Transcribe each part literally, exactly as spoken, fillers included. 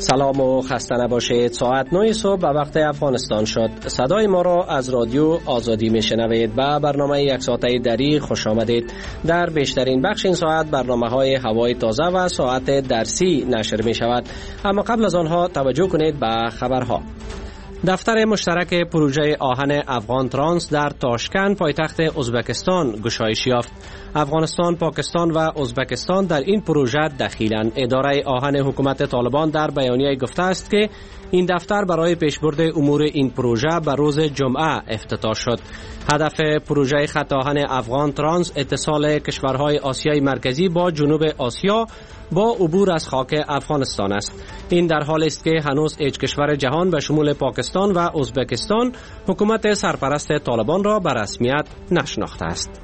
سلام و خسته نباشید. ساعت نه صبح به وقت افغانستان شد. صدای ما را از رادیو آزادی میشنوید. به برنامه یک ساعته دری خوش آمدید. در بیشترین بخش این ساعت برنامه های هوای تازه و ساعت درسی نشر می شود. اما قبل از آنها توجه کنید به خبرها. دفتر مشترک پروژه آهن افغان ترانس در تاشکند پایتخت ازبکستان گشایش یافت. افغانستان، پاکستان و ازبکستان در این پروژه دخیلند. اداره آهن حکومت طالبان در بیانیه گفته است که این دفتر برای پیشبرد امور این پروژه به روز جمعه افتتاح شد. هدف پروژه خط آهن افغان ترانس اتصال کشورهای آسیای مرکزی با جنوب آسیا با عبور از خاک افغانستان است. این در حالی است که هنوز هیچ کشور جهان به شمول پاکستان و ازبکستان حکومت سرپرست طالبان را به رسمیت نشناخته است.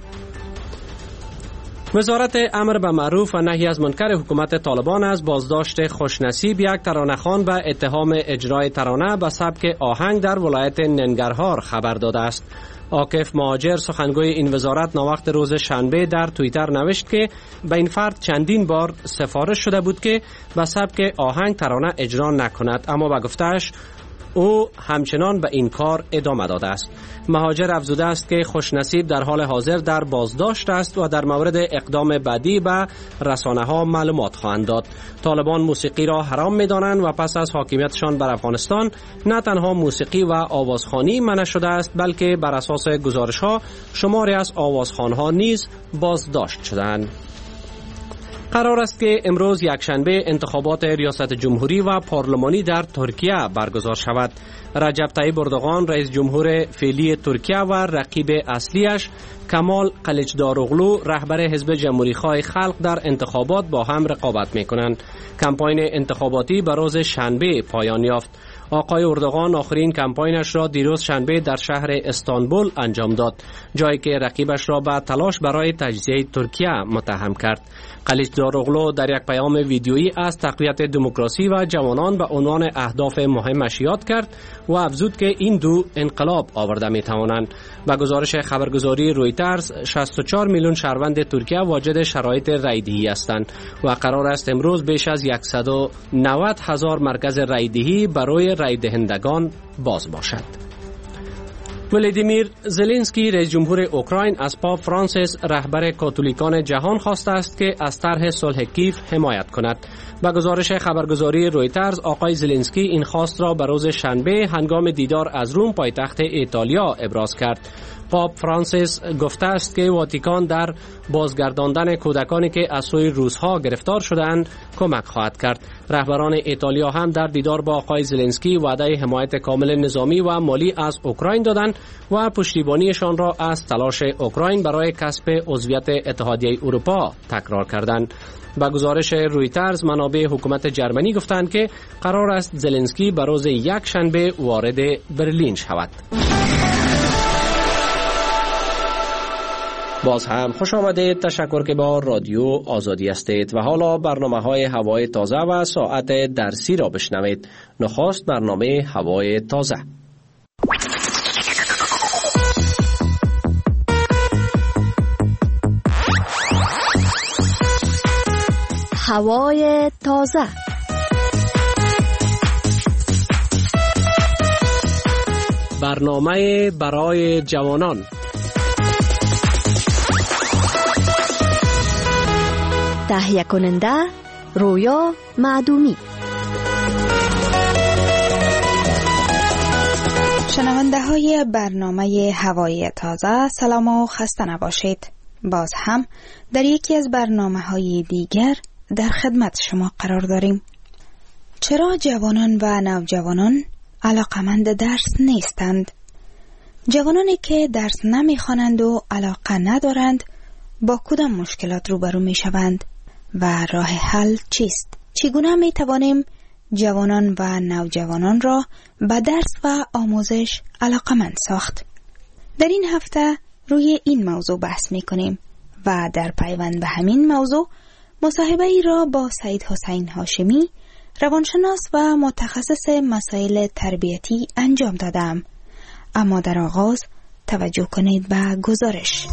وزارت امر به معروف و نهی از منکر حکومت طالبان از بازداشت خوشنصیب یک ترانه‌خوان به اتهام اجرای ترانه به سبک آهنگ در ولایت ننگرهار خبر داده است. عاکف مهاجر سخنگوی این وزارت ناوقت روز شنبه در توییتر نوشت که به این فرد چندین بار سفارش شده بود که به سبک آهنگ ترانه اجرا نکند، اما به گفته‌اش او همچنان به این کار ادامه داده است. مهاجر افزوده است که خوشنصیب در حال حاضر در بازداشت است و در مورد اقدام بعدی به رسانه‌ها معلومات خواهند داد. طالبان موسیقی را حرام می‌دانند و پس از حاکمیتشان بر افغانستان نه تنها موسیقی و آوازخوانی منع شده است، بلکه بر اساس گزارش‌ها شماری از آوازخوان‌ها نیز بازداشت شدند. قرار است که امروز یکشنبه انتخابات ریاست جمهوری و پارلمانی در ترکیه برگزار شود. رجب طیب اردوغان رئیس جمهور فعلی ترکیه و رقیب اصلیش کمال قلیچداروغلو رهبر حزب جمهوری خواه خلق در انتخابات با هم رقابت می‌کنند. کمپاین انتخاباتی به روز شنبه پایان یافت. آقای اردوغان آخرین کمپاینش را دیروز شنبه در شهر استانبول انجام داد، جایی که رقیبش را به تلاش برای تجزیه ترکیه متهم کرد. قلیچداروغلو در یک پیام ویدیویی از تقویت دموکراسی و جوانان به عنوان اهداف مهمش یاد کرد و افزود که این دو انقلاب آورده می توانند. به گزارش خبرگزاری رویترز شصت و چهار میلیون شهروند ترکیه واجد شرایط رایدهی هستند و قرار است امروز بیش از صد و نود هزار مرکز رایدهی برای رای دهندگان باز باشد. ولادیمیر زلنسکی رئیس جمهور اوکراین از پاپ فرانسیس رهبر کاتولیکان جهان خواسته است که از طرح صلح کیف حمایت کند. با گزارش خبرگزاری رویترز آقای زلنسکی این خواست را به روز شنبه هنگام دیدار از روم پایتخت ایتالیا ابراز کرد. پاپ فرانسیس گفته است که واتیکان در بازگرداندن کودکانی که از سوی روس‌ها گرفتار شده‌اند کمک خواهد کرد. رهبران ایتالیا هم در دیدار با آقای زلنسکی وعده حمایت کامل نظامی و مالی از اوکراین دادند و پشتیبانیشان را از تلاش اوکراین برای کسب عضویت اتحادیه اروپا تکرار کردند. با گزارش رویترز منابع حکومت جرمنی گفتند که قرار است زلنسکی به روز یک شنبه وارد برلین شود. باز هم خوش آمدید. تشکر که با رادیو آزادی هستید و حالا برنامه های هوای تازه و ساعت درسی را بشنوید. نخست برنامه هوای تازه. هوای تازه. برنامه برای جوانان. تهیه کننده رویا معدومی. شنونده های برنامه هوای تازه، سلام و خسته نباشید. باز هم در یکی از برنامه های دیگر در خدمت شما قرار داریم. چرا جوانان و نوجوانان علاقمند درس نیستند؟ جوانانی که درس نمیخوانند و علاقه ندارند با کدام مشکلات روبرو می شوند و راه حل چیست؟ چگونه می توانیم جوانان و نوجوانان را به درس و آموزش علاقمند ساخت؟ در این هفته روی این موضوع بحث می کنیم و در پیوند به همین موضوع مصاحبه ای را با سعید حسین هاشمی، روانشناس و متخصص مسائل تربیتی انجام دادم. اما در آغاز توجه کنید به گزارش.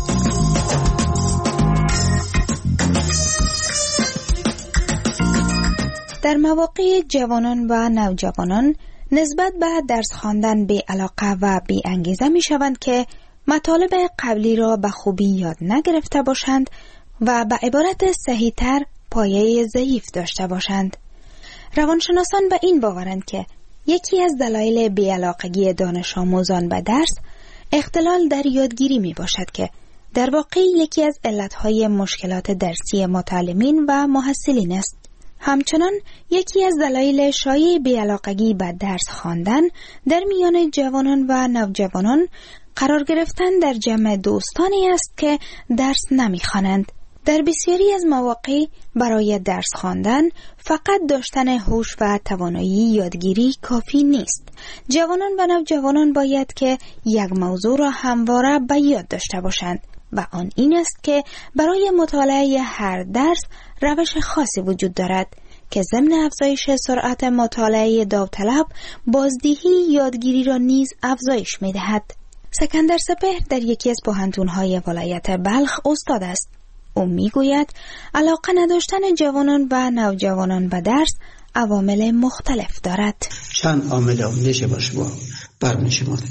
در مواقع جوانان و نوجوانان نسبت به درس خواندن بی علاقه و بی انگیزه می شوند که مطالب قبلی را به خوبی یاد نگرفته باشند و به عبارت صحیح تر پایه ضعیف داشته باشند. روانشناسان به این باورند که یکی از دلایل بی‌علاقگی دانش آموزان به درس اختلال در یادگیری می باشد که در واقع یکی از علتهای مشکلات درسی متعلمین و محصلین است. همچنان یکی از دلایل شایع بی‌علاقگی به درس خواندن در میان جوانان و نوجوانان قرار گرفتن در جمع دوستانی است که درس نمی‌خوانند. در بسیاری از مواقع برای درس خواندن فقط داشتن هوش و توانایی یادگیری کافی نیست. جوانان و نوجوانان باید که یک موضوع را همواره به یاد داشته باشند و آن این است که برای مطالعه هر درس روش خاصی وجود دارد که ضمن افزایش سرعت مطالعه داوطلب بازدهی یادگیری را نیز افزایش می‌دهد. سکندر سپهر در یکی از پوهنتون‌های ولایت بلخ استاد است. او میگوید علاقه نداشتن جوانان و نوجوانان به درس عوامل مختلف دارد. چند عامل عاملش باشه با برمیشه مورد.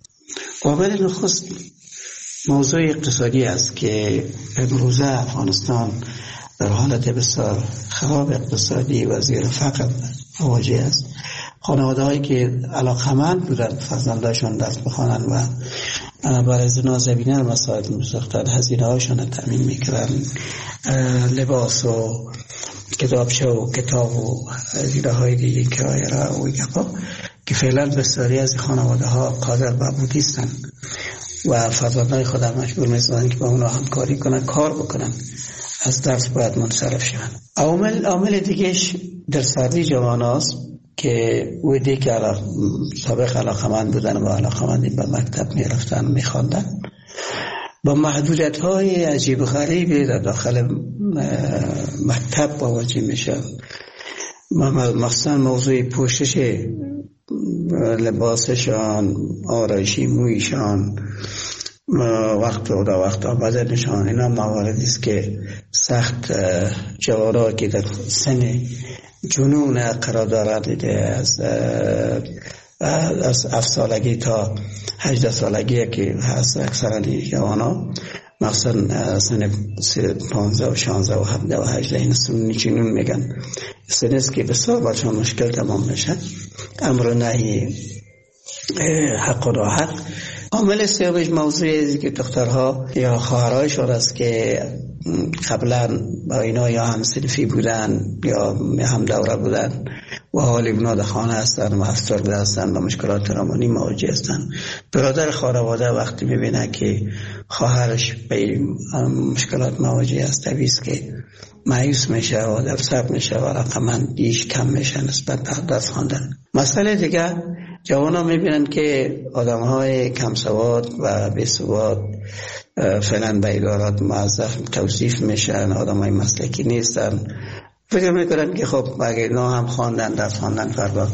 عامل نخست موضوع اقتصادی است که امروزه افغانستان در حالت بسیار خراب اقتصادی و زیر فقر مواجه است. خانواده هایی که علاقمند بودند فرزنداشون درس بخوانند و برای زنا زمینه مساعد می‌ساختند، هزینه هاشون رو تامین می‌کردند، لباس و کتابچه و کتاب و هزینه های دیگه کرایه را و گپا که فعلا بسیاری از خانواده ها قادر به بود نیستند و فرزندای خود مجبور می‌سازند که با اونها همکاری کنند، کار بکنند، از درس باید منصرف شوند. عامل عامل دیگهش در سردی جواناست که ویدی که سابق علاقمند بودن و علاقمندی به مکتب می رفتن می خواندن با محدودیت های عجیب غریبی در داخل مکتب مواجه می شد. مخصوصا موضوع پوشش لباسشان، آرایشی مویشان، وقت و دا وقت آمدنشان، اینا مواردی است که سخت جوانها که در سن جنون قرار دارد از از هفت سالگی تا هجده سالگی که هست اکثرا جوانا مخصوصا سن پانزده و شانزده و هفده و هجده این سن جنون میگن. سن است که بسیار برشان مشکل تمام میشه. امر نهی حق و ناحق. عامل سومش موضوعی که دخترها یا خواهرایشون است که قبلا با اینا یا هم صنفی بودن یا هم دوره بودن و حالی اونا در خانه هستن و افسرده هستن و مشکلات روانی مواجه هستن. برادر خانواده وقتی میبینه که خواهرش به مشکلات مواجه است طبیعی است که مایوس میشه و در سب میشه و رقمندیش کم میشه نسبت به درس خواندن. مسئله دیگه جوانا میبینن که آدمهای کم سواد و بی سواد فعلا به ادارات موظف توصیف میشن، آدمهای مسلکی نیستن. فکر میکنن که خب اگه اینا هم خواندن درس خواندن فردا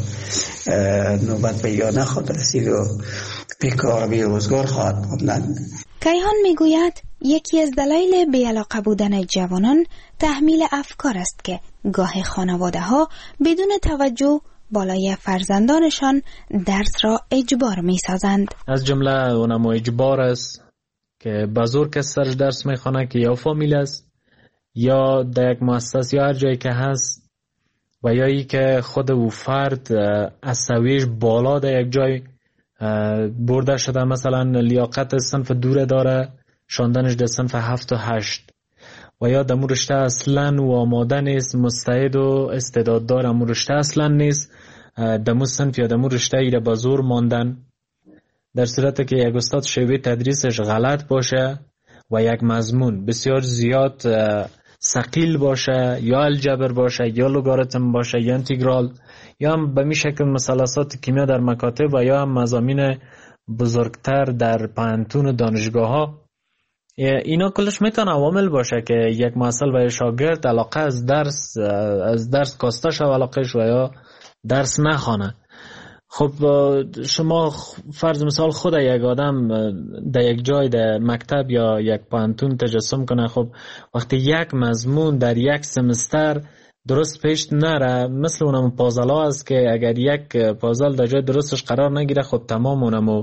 نوبت به یا نخواهد رسید و بیکار بی روزگار خواهد بودن. کیهان میگوید یکی از دلایل بی‌علاقه بودن جوانان تحمیل افکار است که گاه خانواده ها بدون توجه بالای فرزندانشان درس را اجبار می سازند. از جمله اونم اجبار است که بزرگ کس سرش درس می خوانه که یا فامیل است یا در یک مؤسسه یا هر جایی که هست و یا ای که خود او فرد از سویش بالا در یک جای برده شده، مثلا لیاقت صنف دوره داره شاندنش در صنف هفت و هشت و یا دمو رشته اصلا و آماده نیست، مستعد و استعداد دار امو رشته اصلا نیست، دمو صنف یا دمو رشته ایره با زور ماندن. در صورت که یک استاد شیوه تدریسش غلط باشه و یک مضمون بسیار زیاد ثقیل باشه، یا الجبر باشه یا لوگاریتم باشه یا انتگرال یا هم به می شکل مثلثات کیمیا در مکاتب و یا هم مضامین بزرگتر در پانتون و دانشگاه ها، اینا کلش میتونه عوامل باشه که یک محصل و شاگرد علاقه از درس از درس کاسته شو علاقهش و یا درس نخوانه. خب شما فرض مثال خود یک آدم در یک جای در مکتب یا یک پانتون تجسم کنه، خب وقتی یک مضمون در یک سمستر درست پیش نره. مثل اونم پازل ها است که اگر یک پازل در جای درستش قرار نگیره خود تمام اونم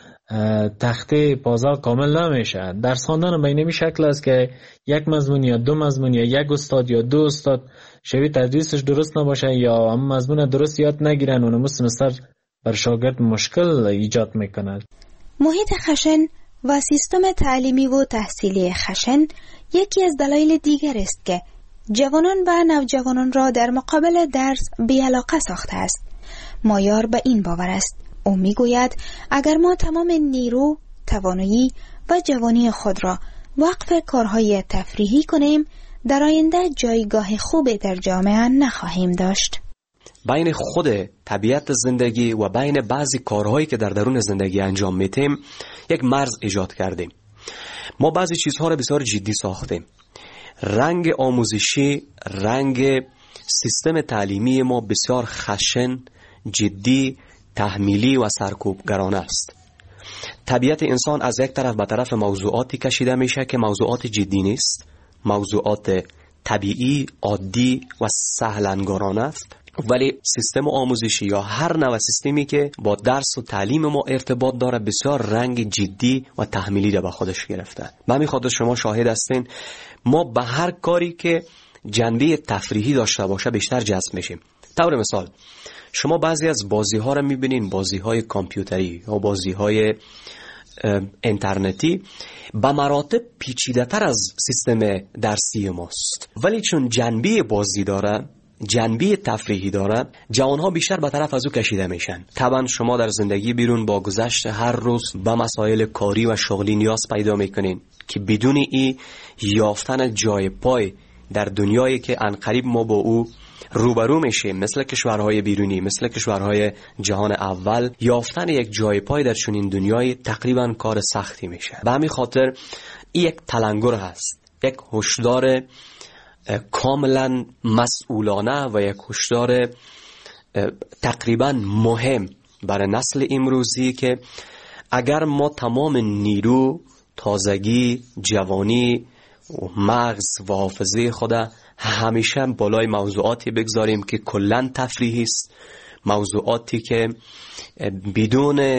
تخته پازل کامل نمیشه. درس خواندن به اینمی شکل است که یک مضمون یا دو مضمون یا یک استاد یا دو استاد شبیه تدریسش درست نباشه یا هم مضمون درست یاد نگیرن، اونم سمستر بر شاگرد مشکل ایجاد میکنه. محیط خشن و سیستم تعلیمی و تحصیلی خشن یکی از دلایل دیگر است که جوانان و نوجوانان را در مقابل درس بی‌علاقه ساخته است. مایار به این باور است. او میگوید اگر ما تمام نیرو، توانایی و جوانی خود را وقف کارهای تفریحی کنیم، در آینده جایگاه خوبی در جامعه نخواهیم داشت. بین خود طبیعت زندگی و بین بعضی کارهایی که در درون زندگی انجام میتیم یک مرز ایجاد کردیم. ما بعضی چیزها را بسیار جدی ساختیم. رنگ آموزشی، رنگ سیستم تعلیمی ما بسیار خشن، جدی، تحمیلی و سرکوبگرانه است. طبیعت انسان از یک طرف به طرف موضوعاتی کشیده میشه که موضوعات جدی نیست، موضوعات طبیعی، عادی و سهل‌انگارانه است، ولی سیستم آموزشی یا هر نوع سیستمی که با درس و تعلیم ما ارتباط داره بسیار رنگ جدی و تحمیلی را به خودش گرفته. به همین خاطر شما شاهد هستین ما به هر کاری که جنبه تفریحی داشته باشه بیشتر جذب میشیم. طور مثال شما بعضی از بازی ها را میبینین، بازی های کامپیوتری یا بازی های اینترنتی به مراتب پیچیده تر از سیستم درسی ماست، ولی چون جنبه بازی داره، جنبه تفریحی داره، جوانها بیشتر به طرف از او کشیده میشن. طبعا شما در زندگی بیرون با گذشت هر روز به مسائل کاری و شغلی نیاز پیدا میکنین که بدون ای یافتن جای پای در دنیایی که عنقریب ما با او روبرو میشیم، مثل کشورهای بیرونی، مثل کشورهای جهان اول، یافتن یک جای پای در چنین دنیای تقریبا کار سختی میشه. به همین خاطر این یک تلنگر هست، یک هشدار کاملا مسئولانه و یک هشدار تقریبا مهم برای نسل امروزی که اگر ما تمام نیرو، تازگی، جوانی و مغز و حافظه خود همیشه بالای موضوعاتی بگذاریم که کلن تفریحی است، موضوعاتی که بدون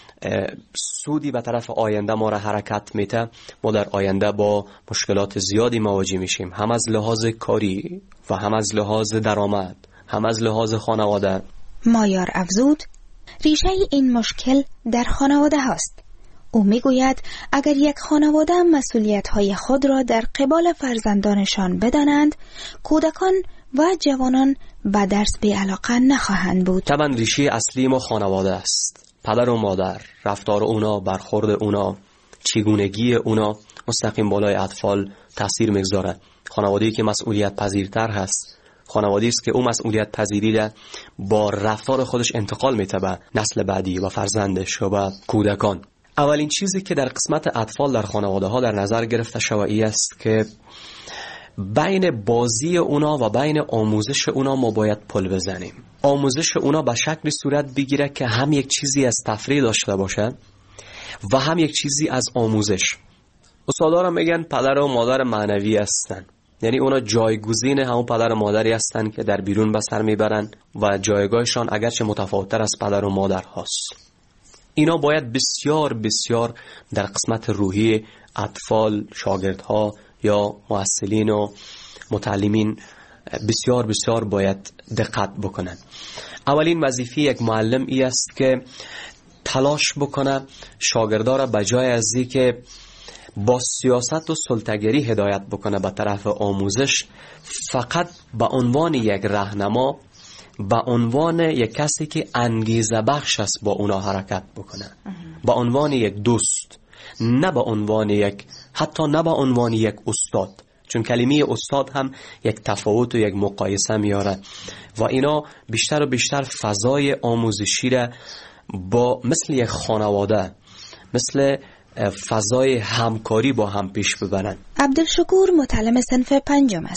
سودی به طرف آینده ما را حرکت میده، ما در آینده با مشکلات زیادی مواجه میشیم، هم از لحاظ کاری و هم از لحاظ درآمد، هم از لحاظ خانواده. مایار افزود ریشه این مشکل در خانواده هاست. او میگوید اگر یک خانواده مسئولیت‌های خود را در قبال فرزندانشان بدانند، کودکان و جوانان به درس بی‌علاقه نخواهند بود. طبعا ریشه اصلی ما خانواده است. پدر و مادر، رفتار اونا، برخورد اونا، چگونگی اونا مستقیم بالای اطفال تاثیر میگذاره. خانواده‌ای که مسئولیت پذیرتر هست، خانواده‌ای است که او مسئولیت پذیری را با رفتار خودش انتقال میده به نسل بعدی و فرزندش و به کودکان. اولین چیزی که در قسمت اطفال در خانواده ها در نظر گرفته شوی است که بین بازی اونا و بین آموزش اونا ما باید پل بزنیم. آموزش اونا به شکلی صورت بگیره که هم یک چیزی از تفریح داشته باشه و هم یک چیزی از آموزش. استادان میگن پدر و مادر معنوی هستن، یعنی اونا جایگزین همون پدر و مادری هستن که در بیرون به سر میبرن و جایگاهشان اگرچه متفاوت‌تر از پدر و مادر هست. اینا باید بسیار بسیار در قسمت روحی اطفال، شاگردها یا معلمین و متعلمین بسیار بسیار باید دقت بکنن. اولین وظیفه یک معلم ای است که تلاش بکنه شاگردا را به جای از اینکه با سیاست و سلطه‌گری هدایت بکنه به طرف آموزش، فقط به عنوان یک راهنما، به عنوان یک کسی که انگیزه بخش است با اونا حرکت بکنه، به عنوان یک دوست، نه به عنوان یک، حتی نه به عنوان یک استاد، چون کلمه استاد هم یک تفاوت و یک مقایسه میاره و اینا بیشتر و بیشتر فضای آموزشی را با مثل یک خانواده، مثل فضای همکاری با هم پیش ببرن. عبدالشکور متعلم صنف پنجم است.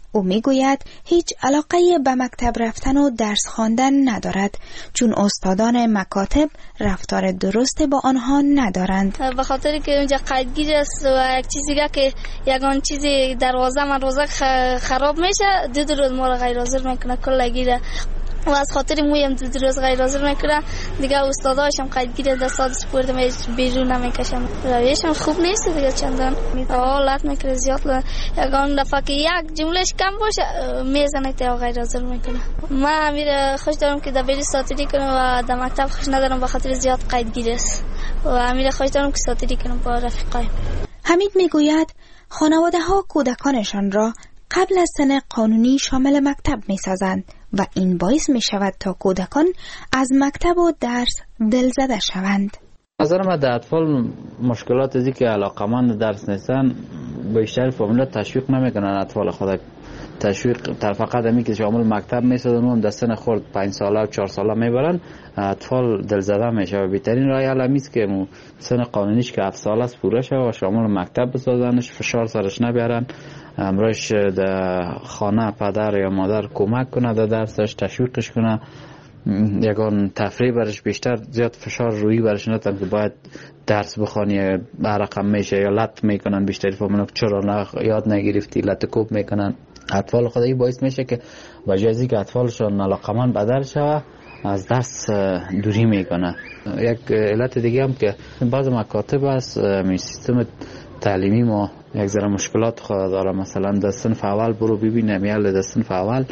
او میگوید هیچ علاقه به مکتب رفتن و درس خواندن ندارد چون استادان مکاتب رفتار درست با آنها ندارند. به خاطر که اونجا قیدگیر است و یک چیزی که یگان چیزی دروازه من روزه خراب میشه دو دو روز ما را غیر حاضر میکنه کلگیره و از خاطر مویم دو دو روز غیر حاضر میکنه دیگه استاداشم قیدگیر دستات سپورت می بیرون نمیکشم. رویشم خوب نیست دیگه چندان حالت میکنه زیاد یگان دفعه که یک جملهش کم باشه میزنه تا غیر حاضر میکنه. من امیر خوش دارم که دبیری ساتیری کنم و در مکتب خوش ندارم به خاطر زیاد قیدگیر است و امیر خوش دارم که ساتیری کنم با رفیقایم. حمید میگوید خانواده ها کودکانشان را قبل از سن قانونی شامل مکتب می سازند و این باعث می شود تا کودکان از مکتب و درس دلزده شوند. نظر من در اطفال مشکلات ازی که علاقمند درس نیستن بیشتر فامیلا تشویق نمیکنن اطفال خود تشویق تر فقط همی که شامل مکتب می سازن و در سن خورد پنج ساله و چهار ساله میبرن اطفال دلزده میشه و بهترین راه حل همیست که سن قانونیش که هفت ساله است پوره شه و شامل مکتب بسازنش فشار سرش نبیارن امروش در خانه پدر یا مادر کمک کنه در درسش تشویقش کنه یکان تفریح برش بیشتر زیاد فشار روی برش ندن که باید درس بخوانی رقم میشه یا لط میکنن بیشتری فهمونو چرا نه یاد نگرفتی لط کوب میکنن اطفال خودی باعث میشه که وجازی که اطفالشون علاقمند به درس شوه از درس دوری میکنه. یک علت دیگه هم که بعض مکاتب است می سیستم تعلیمی ما یک ذره مشکلات خود داره. مثلا در صنف اول برو ببینم یا در صنف اول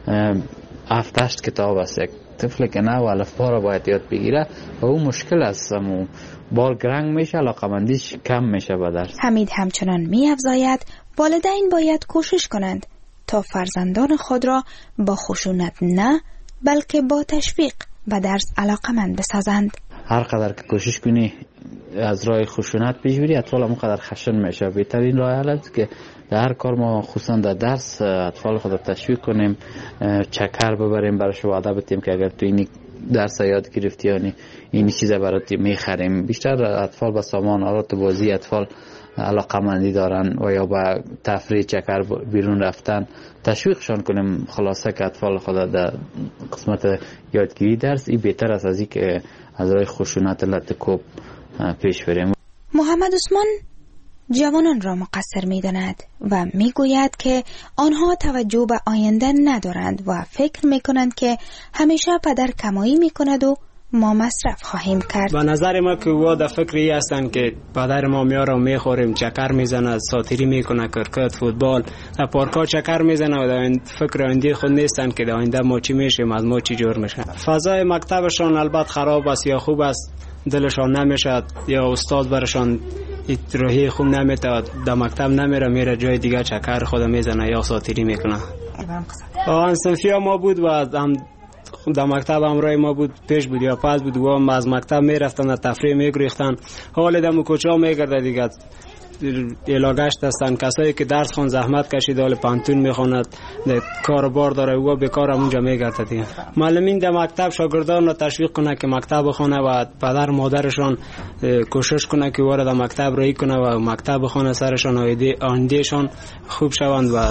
هفت هشت کتاب است یک طفل که نه و الفبا را باید یاد بگیره و اون مشکل است و بار گرنگ میشه علاقمندیش کم میشه به درس. حمید همچنان می افزاید والدین باید کوشش کنند تا فرزندان خود را با خشونت نه بلکه با تشویق به درس علاقمند بسازند. هر قدر که کوشش کنی از راه خشونت پیش بری اطفال هم قدر خشن میشه. بهترین راه حل است که در هر کار ما خصوصا در درس اطفال خود تشویق کنیم چکر ببریم براش وعده بدیم که اگر تو این درس یاد گرفتی یعنی این چیزا برات میخریم. بیشتر اطفال با سامان آلات بازی اطفال علاقمندی دارن و یا با تفریح چکر بیرون رفتن تشویقشان کنیم. خلاصه که اطفال خود در قسمت یادگیری درس این بهتر است از این که از راه خشونت لط کوب پیش بریم. محمد عثمان جوانان را مقصر می داند و می گوید که آنها توجه به آینده ندارند و فکر می کنند که همیشه پدر کمایی می کند و ما مصرف خواهیم کرد. به نظر ما که او در فکر ای هستند که پدر ما میاره و میخوریم چکر میزنه ساتیری میکنه کرکت فوتبال در پارکا چکر میزنه و در فکر آینده خود نیستند که در آینده ما چی میشیم از ما چی جور میشه. فضای مکتبشان البته خراب است یا خوب است دلشان نمیشه یا استاد برشان روحی خوب نمیده در مکتب نمیره میره جای دیگه چکر خود میزنه یا ساتیری میکنه. آن صنفی ما بود و هم در مکتب همراه ما بود پیش بود یا پس بود و هم از مکتب میرفتن در تفریح میگریختن حال دمو کوچا میگرده دیگه علاقه‌اش هستن کسایی که درس خون زحمت کشید حال پانتون میخواند کاروبار داره و بیکار اونجا میگرده دیگه. معلمین در مکتب شاگردان را تشویق کنه که مکتب بخونه و پدر مادرشان کوشش کنه که وارد مکتب رایی کنه و مکتب بخونه سرشان آیندهشان خوب شوند. و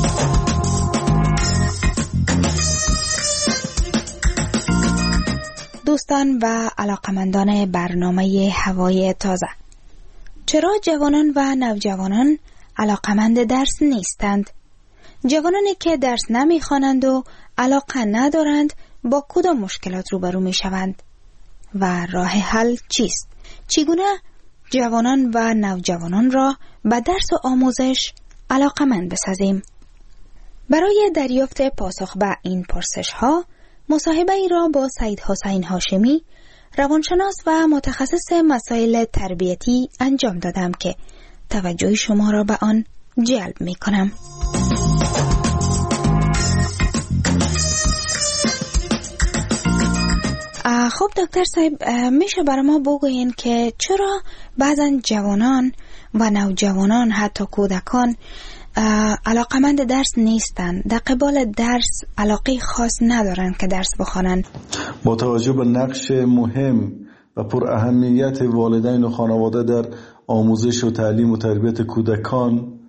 دوستان و علاقمندان برنامه هوای تازه، چرا جوانان و نوجوانان علاقمند درس نیستند؟ جوانانی که درس نمیخوانند و علاقه ندارند با کدام مشکلات روبرو میشوند و راه حل چیست؟ چگونه جوانان و نوجوانان را به درس و آموزش علاقمند بسازیم؟ برای دریافت پاسخ به این پرسش ها مصاحبه ای را با سید حسین هاشمی روانشناس و متخصص مسائل تربیتی انجام دادم که توجه شما را به آن جلب می کنم. خب دکتر صاحب میشه برای ما بگوین که چرا بعضا جوانان و نوجوانان حتی کودکان علاقمند درس نیستند، در قبال درس علاقه خاص ندارند که درس بخوانند؟ متوجه به نقش مهم و پر اهمیت والدین و خانواده در آموزش و تعلیم و تربیت کودکان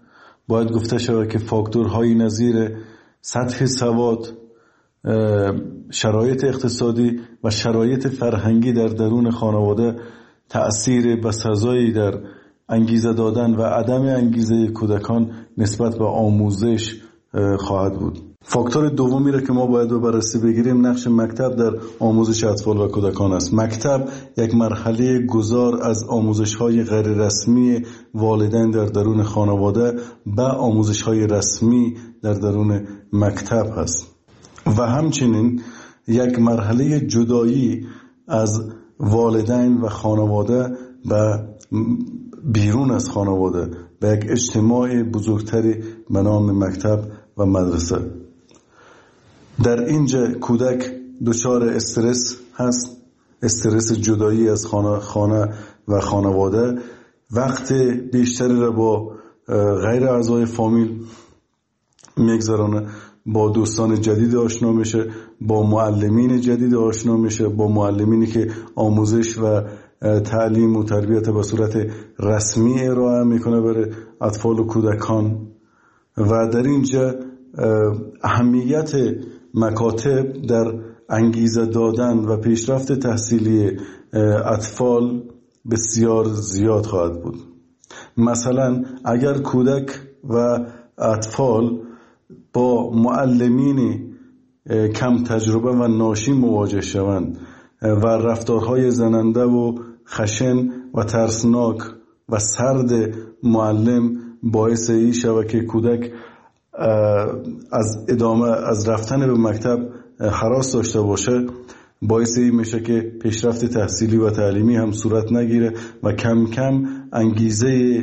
باید گفته شود که فاکتورهای نظیر سطح سواد، شرایط اقتصادی و شرایط فرهنگی در درون خانواده تأثیر بسزایی در انگیزه دادن و عدم انگیزه کودکان نسبت به آموزش خواهد بود. فاکتور دومی را که ما باید به بررسی بگیریم نقش مکتب در آموزش اطفال و کودکان است. مکتب یک مرحله گذار از آموزش‌های غیر رسمی والدین در درون خانواده به آموزش‌های رسمی در درون مکتب است و همچنین یک مرحله جدایی از والدین و خانواده و بیرون از خانواده به یک اجتماع بزرگتری به نام مکتب و مدرسه. در اینجا کودک دچار استرس هست، استرس جدایی از خانه, خانه و خانواده، وقت بیشتری را با غیر اعضای فامیل میگذرانه، با دوستان جدید آشنا میشه، با معلمین جدید آشنا میشه، با معلمینی که آموزش و تعلیم و تربیت به صورت رسمی ارائه میکنه برای اطفال و کودکان. و در اینجا اهمیت مکاتب در انگیزه دادن و پیشرفت تحصیلی اطفال بسیار زیاد خواهد بود. مثلا اگر کودک و اطفال با معلمین کم تجربه و ناشی مواجه شوند و رفتارهای زننده و خشن و ترسناک و سرد معلم باعث این شود که کودک از ادامه از رفتن به مکتب هراس داشته باشه، باعث این میشه که پیشرفت تحصیلی و تعلیمی هم صورت نگیره و کم کم انگیزه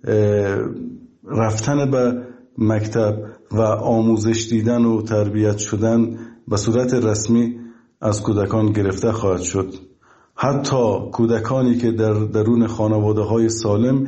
رفتن به مکتب و آموزش دیدن و تربیت شدن به صورت رسمی از کودکان گرفته خواهد شد. حتی کودکانی که در درون خانواده های سالم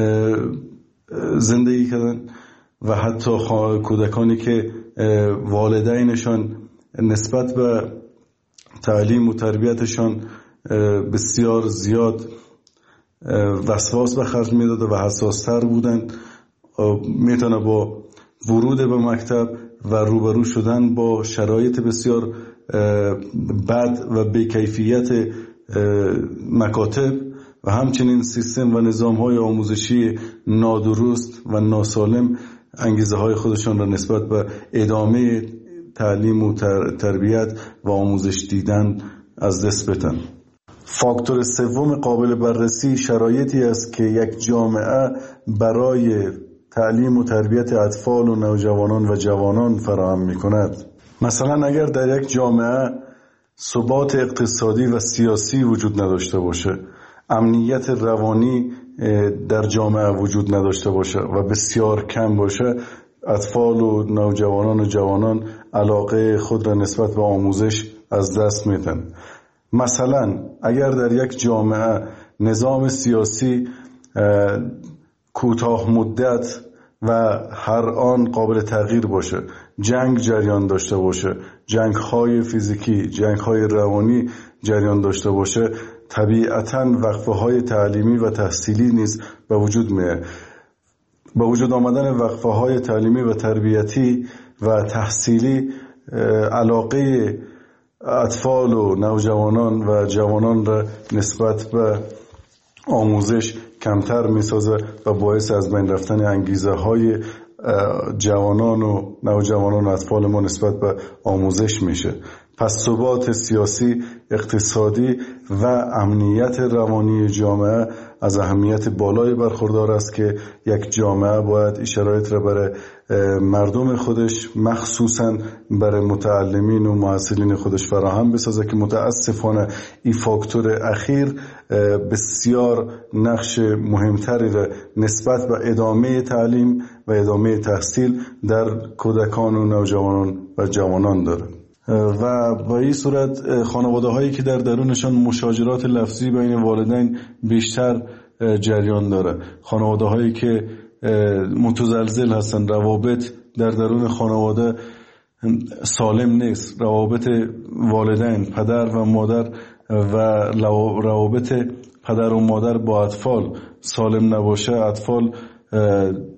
زندگی کردن و حتی کودکانی که والدینشان نسبت به تعلیم و تربیتشان بسیار زیاد وسواس به خرج میداد و حساستر بودن، میتونه با ورود به مکتب و روبرو شدن با شرایط بسیار بد و بیکیفیت مکاتب و همچنین سیستم و نظام‌های آموزشی نادرست و ناسالم انگیزه های خودشان را نسبت به ادامه تعلیم و تربیت و آموزش دیدن از دست بدن. فاکتور سوم قابل بررسی شرایطی است که یک جامعه برای تعلیم و تربیت اطفال و نوجوانان و جوانان فراهم می کند. مثلا اگر در یک جامعه ثبات اقتصادی و سیاسی وجود نداشته باشه، امنیت روانی در جامعه وجود نداشته باشه و بسیار کم باشه، اطفال و نوجوانان و جوانان علاقه خود را نسبت به آموزش از دست میدن. مثلا اگر در یک جامعه نظام سیاسی کوتاه مدت و هر آن قابل تغییر باشه، جنگ جریان داشته باشه، جنگ های فیزیکی، جنگ های روانی جریان داشته باشه، طبیعتاً وقفه های تعلیمی و تحصیلی نیز به وجود میاد. با وجود آمدن وقفه های تعلیمی و تربیتی و تحصیلی، علاقه اطفال و نوجوانان و جوانان را نسبت به آموزش کمتر میسازه و باعث از بین رفتن انگیزه های جوانان و نوجوانان و اطفال ما نسبت به آموزش میشه. پس ثبات سیاسی، اقتصادی و امنیت روانی جامعه از اهمیت بالای برخوردار است که یک جامعه باید این شرایط را برای مردم خودش، مخصوصاً برای متعلمین و محصلین خودش فراهم بسازه که متاسفانه این فاکتور اخیر بسیار نقش مهمتری را نسبت به ادامه تعلیم و ادامه تحصیل در کودکان و نوجوانان و جوانان داره. و با این صورت خانواده هایی که در درونشان مشاجرات لفظی بین والدین بیشتر جریان داره، خانواده هایی که متزلزل هستن، روابط در درون خانواده سالم نیست، روابط والدین، پدر و مادر و روابط پدر و مادر با اطفال سالم نباشه، اطفال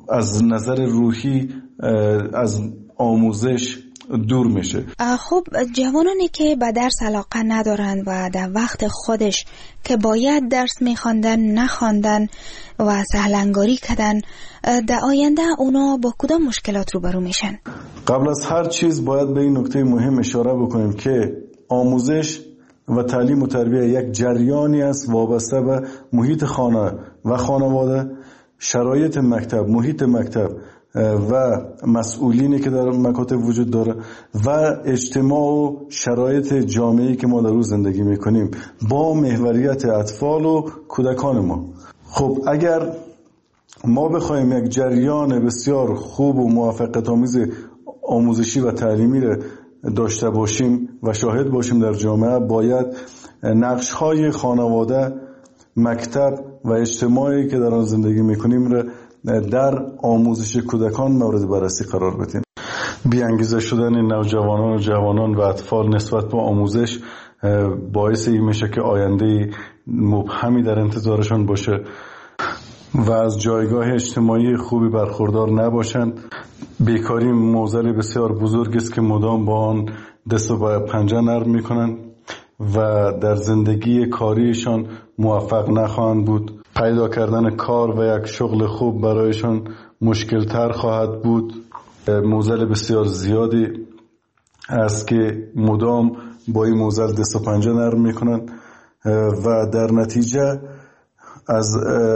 از نظر روحی از آموزش دور میشه. خب جوانانی که به درس علاقه ندارند و در وقت خودش که باید درس میخواندن نخواندن و سهلنگاری کردن، در آینده اونا با کدام مشکلات روبرو میشن؟ قبل از هر چیز باید به این نکته مهم اشاره بکنیم که آموزش و تعلیم و تربیه یک جریانی است وابسته به محیط خانه و خانواده، شرایط مکتب، محیط مکتب و مسئولینی که در مکاتب وجود داره و اجتماع و شرایط جامعه‌ای که ما در روز زندگی میکنیم با محوریت اطفال و کودکان ما. خب اگر ما بخوایم یک جریان بسیار خوب و موفقیت آمیز آموزشی و تعلیمی را داشته باشیم و شاهد باشیم در جامعه، باید نقش‌های خانواده، مکتب و اجتماعی که در آن زندگی میکنیم را در آموزش کودکان مورد بررسی قرار بدیم. بی‌انگیزه شدن نوجوانان و جوانان و اطفال نسبت به آموزش باعث این میشه که آینده مبهمی در انتظارشان باشه و از جایگاه اجتماعی خوبی برخوردار نباشند. بیکاری معضل بسیار بزرگ است که مدام با آن دست و پنجه نرم میکنند و در زندگی کاریشان موفق نخواهند بود. پیدا کردن کار و یک شغل خوب برایشان مشکل تر خواهد بود. معضل بسیار زیادی است که مدام با این معضل دست و پنجه نرم میکنند و در نتیجه از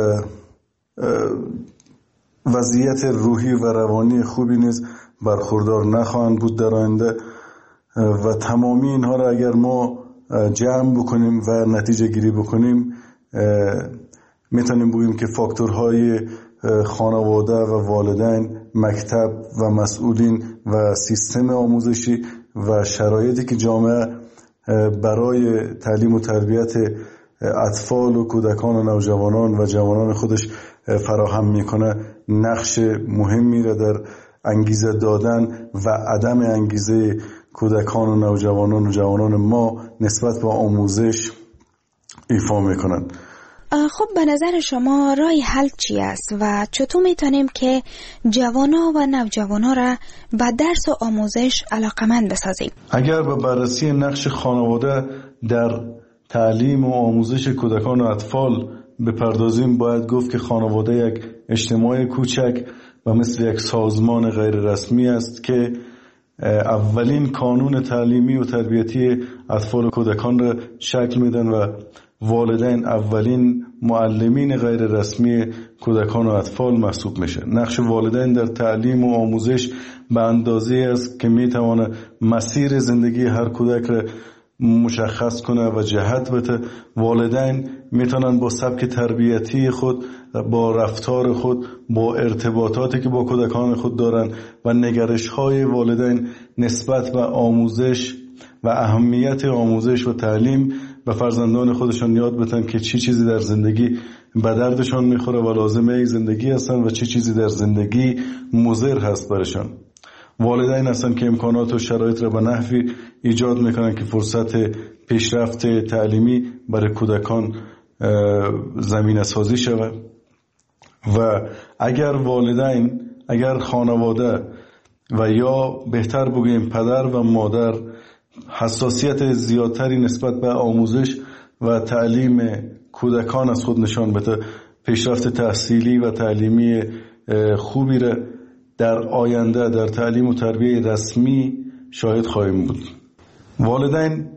وضعیت روحی و روانی خوبی نیز برخوردار نخواهند بود در آینده. و تمامی اینها را اگر ما جمع بکنیم و نتیجه گیری بکنیم، میتونیم بگوییم که فاکتورهای خانواده و والدین، مکتب و مسئولین و سیستم آموزشی و شرایطی که جامعه برای تعلیم و تربیت اطفال و کودکان و نوجوانان و جوانان خودش فراهم میکنه نقش مهمی را در انگیزه دادن و عدم انگیزه کودکان و نوجوانان و جوانان ما نسبت به آموزش ایفا میکنند. خب به نظر شما راه حل چی است و چطور میتونیم که جوانا و نوجوانا را به درس و آموزش علاقمند بسازیم؟ اگر به بررسی نقش خانواده در تعلیم و آموزش کودکان و اطفال بپردازیم، باید گفت که خانواده یک اجتماع کوچک و مثل یک سازمان غیر رسمی است که اولین کانون تعلیمی و تربیتی اطفال و کودکان را شکل میدن و والدین اولین معلمین غیر رسمی کودکان و اطفال محسوب میشه. نقش والدین در تعلیم و آموزش به اندازه است که میتونه مسیر زندگی هر کودک را مشخص کنه و جهت بده. والدین میتونن با سبک تربیتی خود، با رفتار خود، با ارتباطاتی که با کودکان خود دارن و نگرش های والدین نسبت به آموزش و اهمیت آموزش و تعلیم به فرزندان خودشان یاد بدن که چی چیزی در زندگی به دردشان میخوره و لازمه زندگی هستن و چی چیزی در زندگی مضر هست برشان. والدین هستن که امکانات و شرایط را به نحوی ایجاد میکنن که فرصت پیشرفت تعلیمی برای کودکان زمینه سازی شود و اگر والدین، اگر خانواده و یا بهتر بگوییم پدر و مادر حساسیت زیادتری نسبت به آموزش و تعلیم کودکان از خود نشان بده، پیشرفت تحصیلی و تعلیمی خوبی را در آینده در تعلیم و تربیه رسمی شاهد خواهیم بود. والدین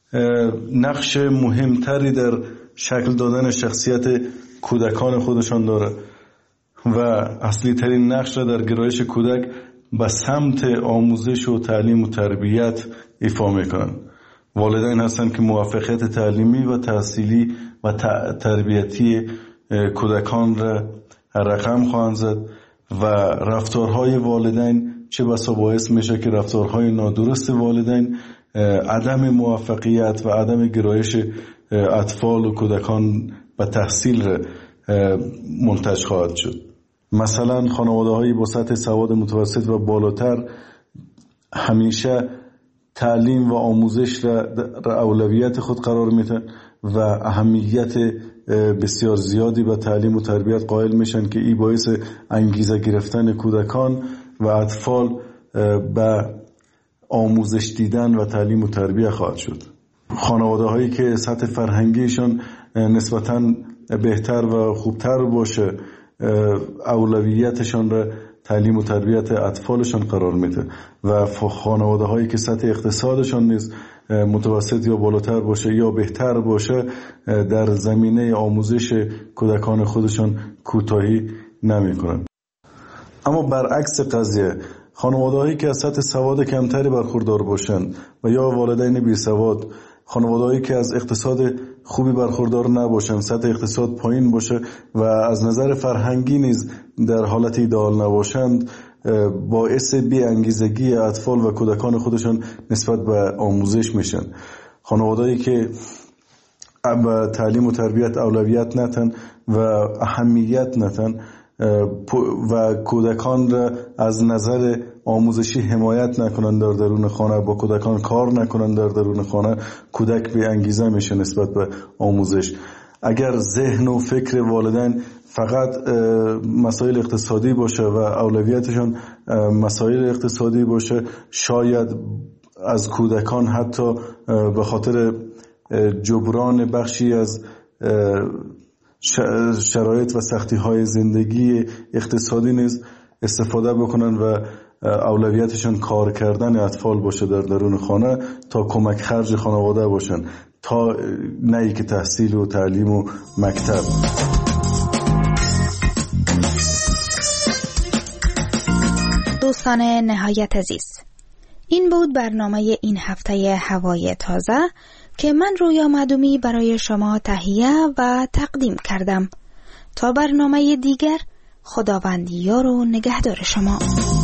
نقش مهمتری در شکل دادن شخصیت کودکان خودشان داره و اصلی ترین نقش را در گرایش کودک به سمت آموزش و تعلیم و تربیت ایفا میکنند. والدین هستند که موفقیت تعلیمی و تحصیلی و تربیتی کودکان را رقم خواهند زد و رفتارهای والدین چه بسا باعث میشه که رفتارهای نادرست والدین عدم موفقیت و عدم گرایش اطفال و کودکان به تحصیل را منتج خواهد شد. مثلا خانواده هایی با سطح سواد متوسط و بالاتر همیشه تعلیم و آموزش را اولویت خود قرار میدن و اهمیت بسیار زیادی به تعلیم و تربیت قائل میشن که این باعث انگیزه گرفتن کودکان و اطفال به آموزش دیدن و تعلیم و تربیت خواهد شد. خانواده هایی که سطح فرهنگیشان نسبتاً بهتر و خوبتر باشه اولویتشان را تعلیم و تربیت اطفالشان قرار میده و خانواده هایی که سطح اقتصادشان نیز متوسط یا بالاتر باشه یا بهتر باشه در زمینه آموزش کودکان خودشان کوتاهی نمی کنند. اما برعکس قضیه خانواده هایی که از سطح سواد کمتری برخوردار باشند و یا والدین بی سواد، خانواده هایی که از اقتصاد خوبی برخوردار نباشند، سطح اقتصاد پایین باشه و از نظر فرهنگی نیز در حالت ایدئال نباشند، باعث بی انگیزگی اطفال و کودکان خودشان نسبت به آموزش میشن. خانواده‌ای که به تعلیم و تربیت اولویت نتن و اهمیت نتن و کودکان را از نظر آموزشی حمایت نکنند در درون خانه، با کودکان کار نکنند در درون خانه، کودک بی انگیزه میشه نسبت به آموزش. اگر ذهن و فکر والدین فقط مسائل اقتصادی باشه و اولویتشان مسائل اقتصادی باشه، شاید از کودکان حتی به خاطر جبران بخشی از شرایط و سختی های زندگی اقتصادی نیز استفاده بکنن و اولویتشان کار کردن اطفال باشه در درون خانه تا کمک خرج خانواده باشن، تا نه ای که تحصیل و تعلیم و مکتب. دوستان نهایت عزیز، این بود برنامه این هفته هوای تازه که من رویا معدومی برای شما تهیه و تقدیم کردم. تا برنامه دیگر، خداوند یار و نگهدار شما.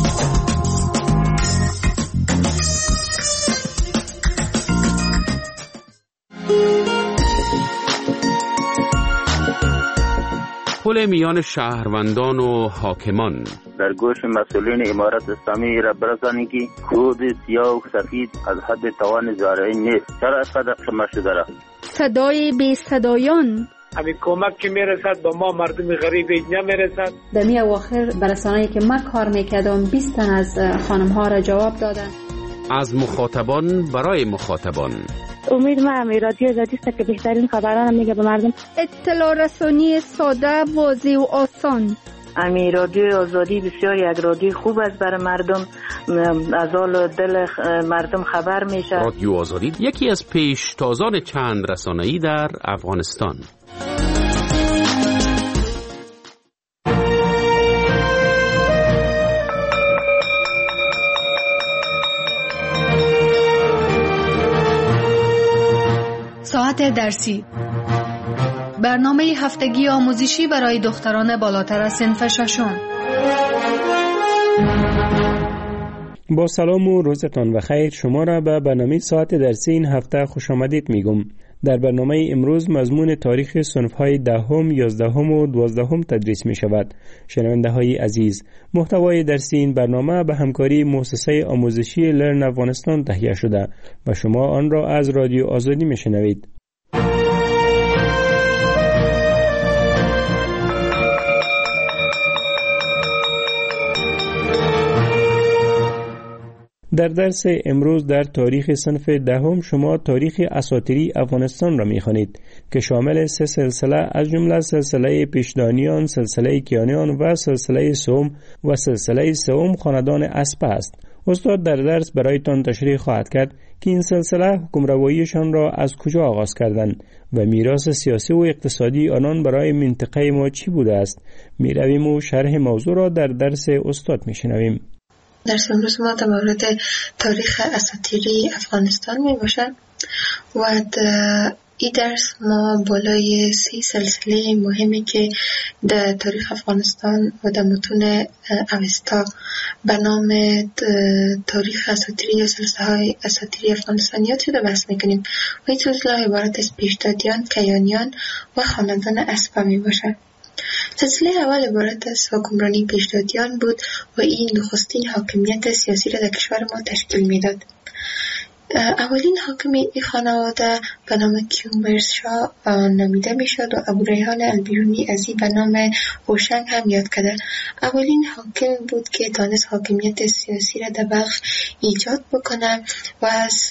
پل میان شهروندان و حاکمان. در گوش مسئولین امارت اسلامی را برسانید که کود سیاه و سفید از حد توان زارعین نیست. چرا اسقدر شما شده را؟ صدای بی صدایان. همین کمک که میرسد با ما مردم غریب نمیرسد. در می اواخر برسانه‌ای که من کار میکردم بیست تن از خانم ها را جواب دادن. از مخاطبان برای مخاطبان. امید ما همی رادیو آزادی است که بهترین خبران میگه به مردم. اطلاع رسانی ساده، واضح و آسان. امی رادیو آزادی بسیار یک رادیو خوب است برای مردم، از حال دل مردم خبر میشه. رادیو آزادی یکی از پیشتازان چند رسانه‌ای در افغانستان. ساعت درسی، برنامه هفتگی آموزشی برای دختران بالاتر از صنف ششم. با سلام و روزتان بخیر. شما را به برنامه ساعت درسی این هفته خوش آمدید میگم. در برنامه امروز مضمون تاریخ صنف‌های دهم، یازدهم و دوازدهم تدریس می شود. شنونده های عزیز، محتوای درسی این برنامه به همکاری مؤسسه آموزشی لرن افغانستان تهیه شده و شما آن را از رادیو آزادی می شنوید. در درس امروز در تاریخ صنف دهم شما تاریخ اساطیری افغانستان را می‌خوانید که شامل سه سلسله از جمله سلسله پیشدانیان، سلسله کیانیان و سلسله سوم و سلسله سوم خاندان اسپه است. استاد در درس برایتان تشریح خواهد کرد که این سلسله حکمرواییشان را از کجا آغاز کردند و میراث سیاسی و اقتصادی آنان برای منطقه ما چی بوده است. می‌رویم و شرح موضوع را در درس استاد می‌شنویم. درس امروز ما در مورد تاریخ اساطیری افغانستان می باشد و در این درس ما بالای سی سلسله مهمی که در تاریخ افغانستان و در متون اوستا به نام تاریخ اساطیری یا سلسله های اساطیری افغانستان یاد شده بحث میکنیم و این سلسله های عبارت از پیشدادیان، کیانیان و خاندان اسپه می باشد. سلسله اول عبارت از حکمرانی پیشدادیان بود و این نخستین حاکمیت سیاسی را در کشور ما تشکیل میداد. اولین حاکم این خانواده به نام کیومرث نامیده می شد و ابو ریحان البیرونی از این به نام هوشنگ هم یاد کرده. اولین حاکم بود که تانست حاکمیت سیاسی را در بلخ ایجاد بکنه و از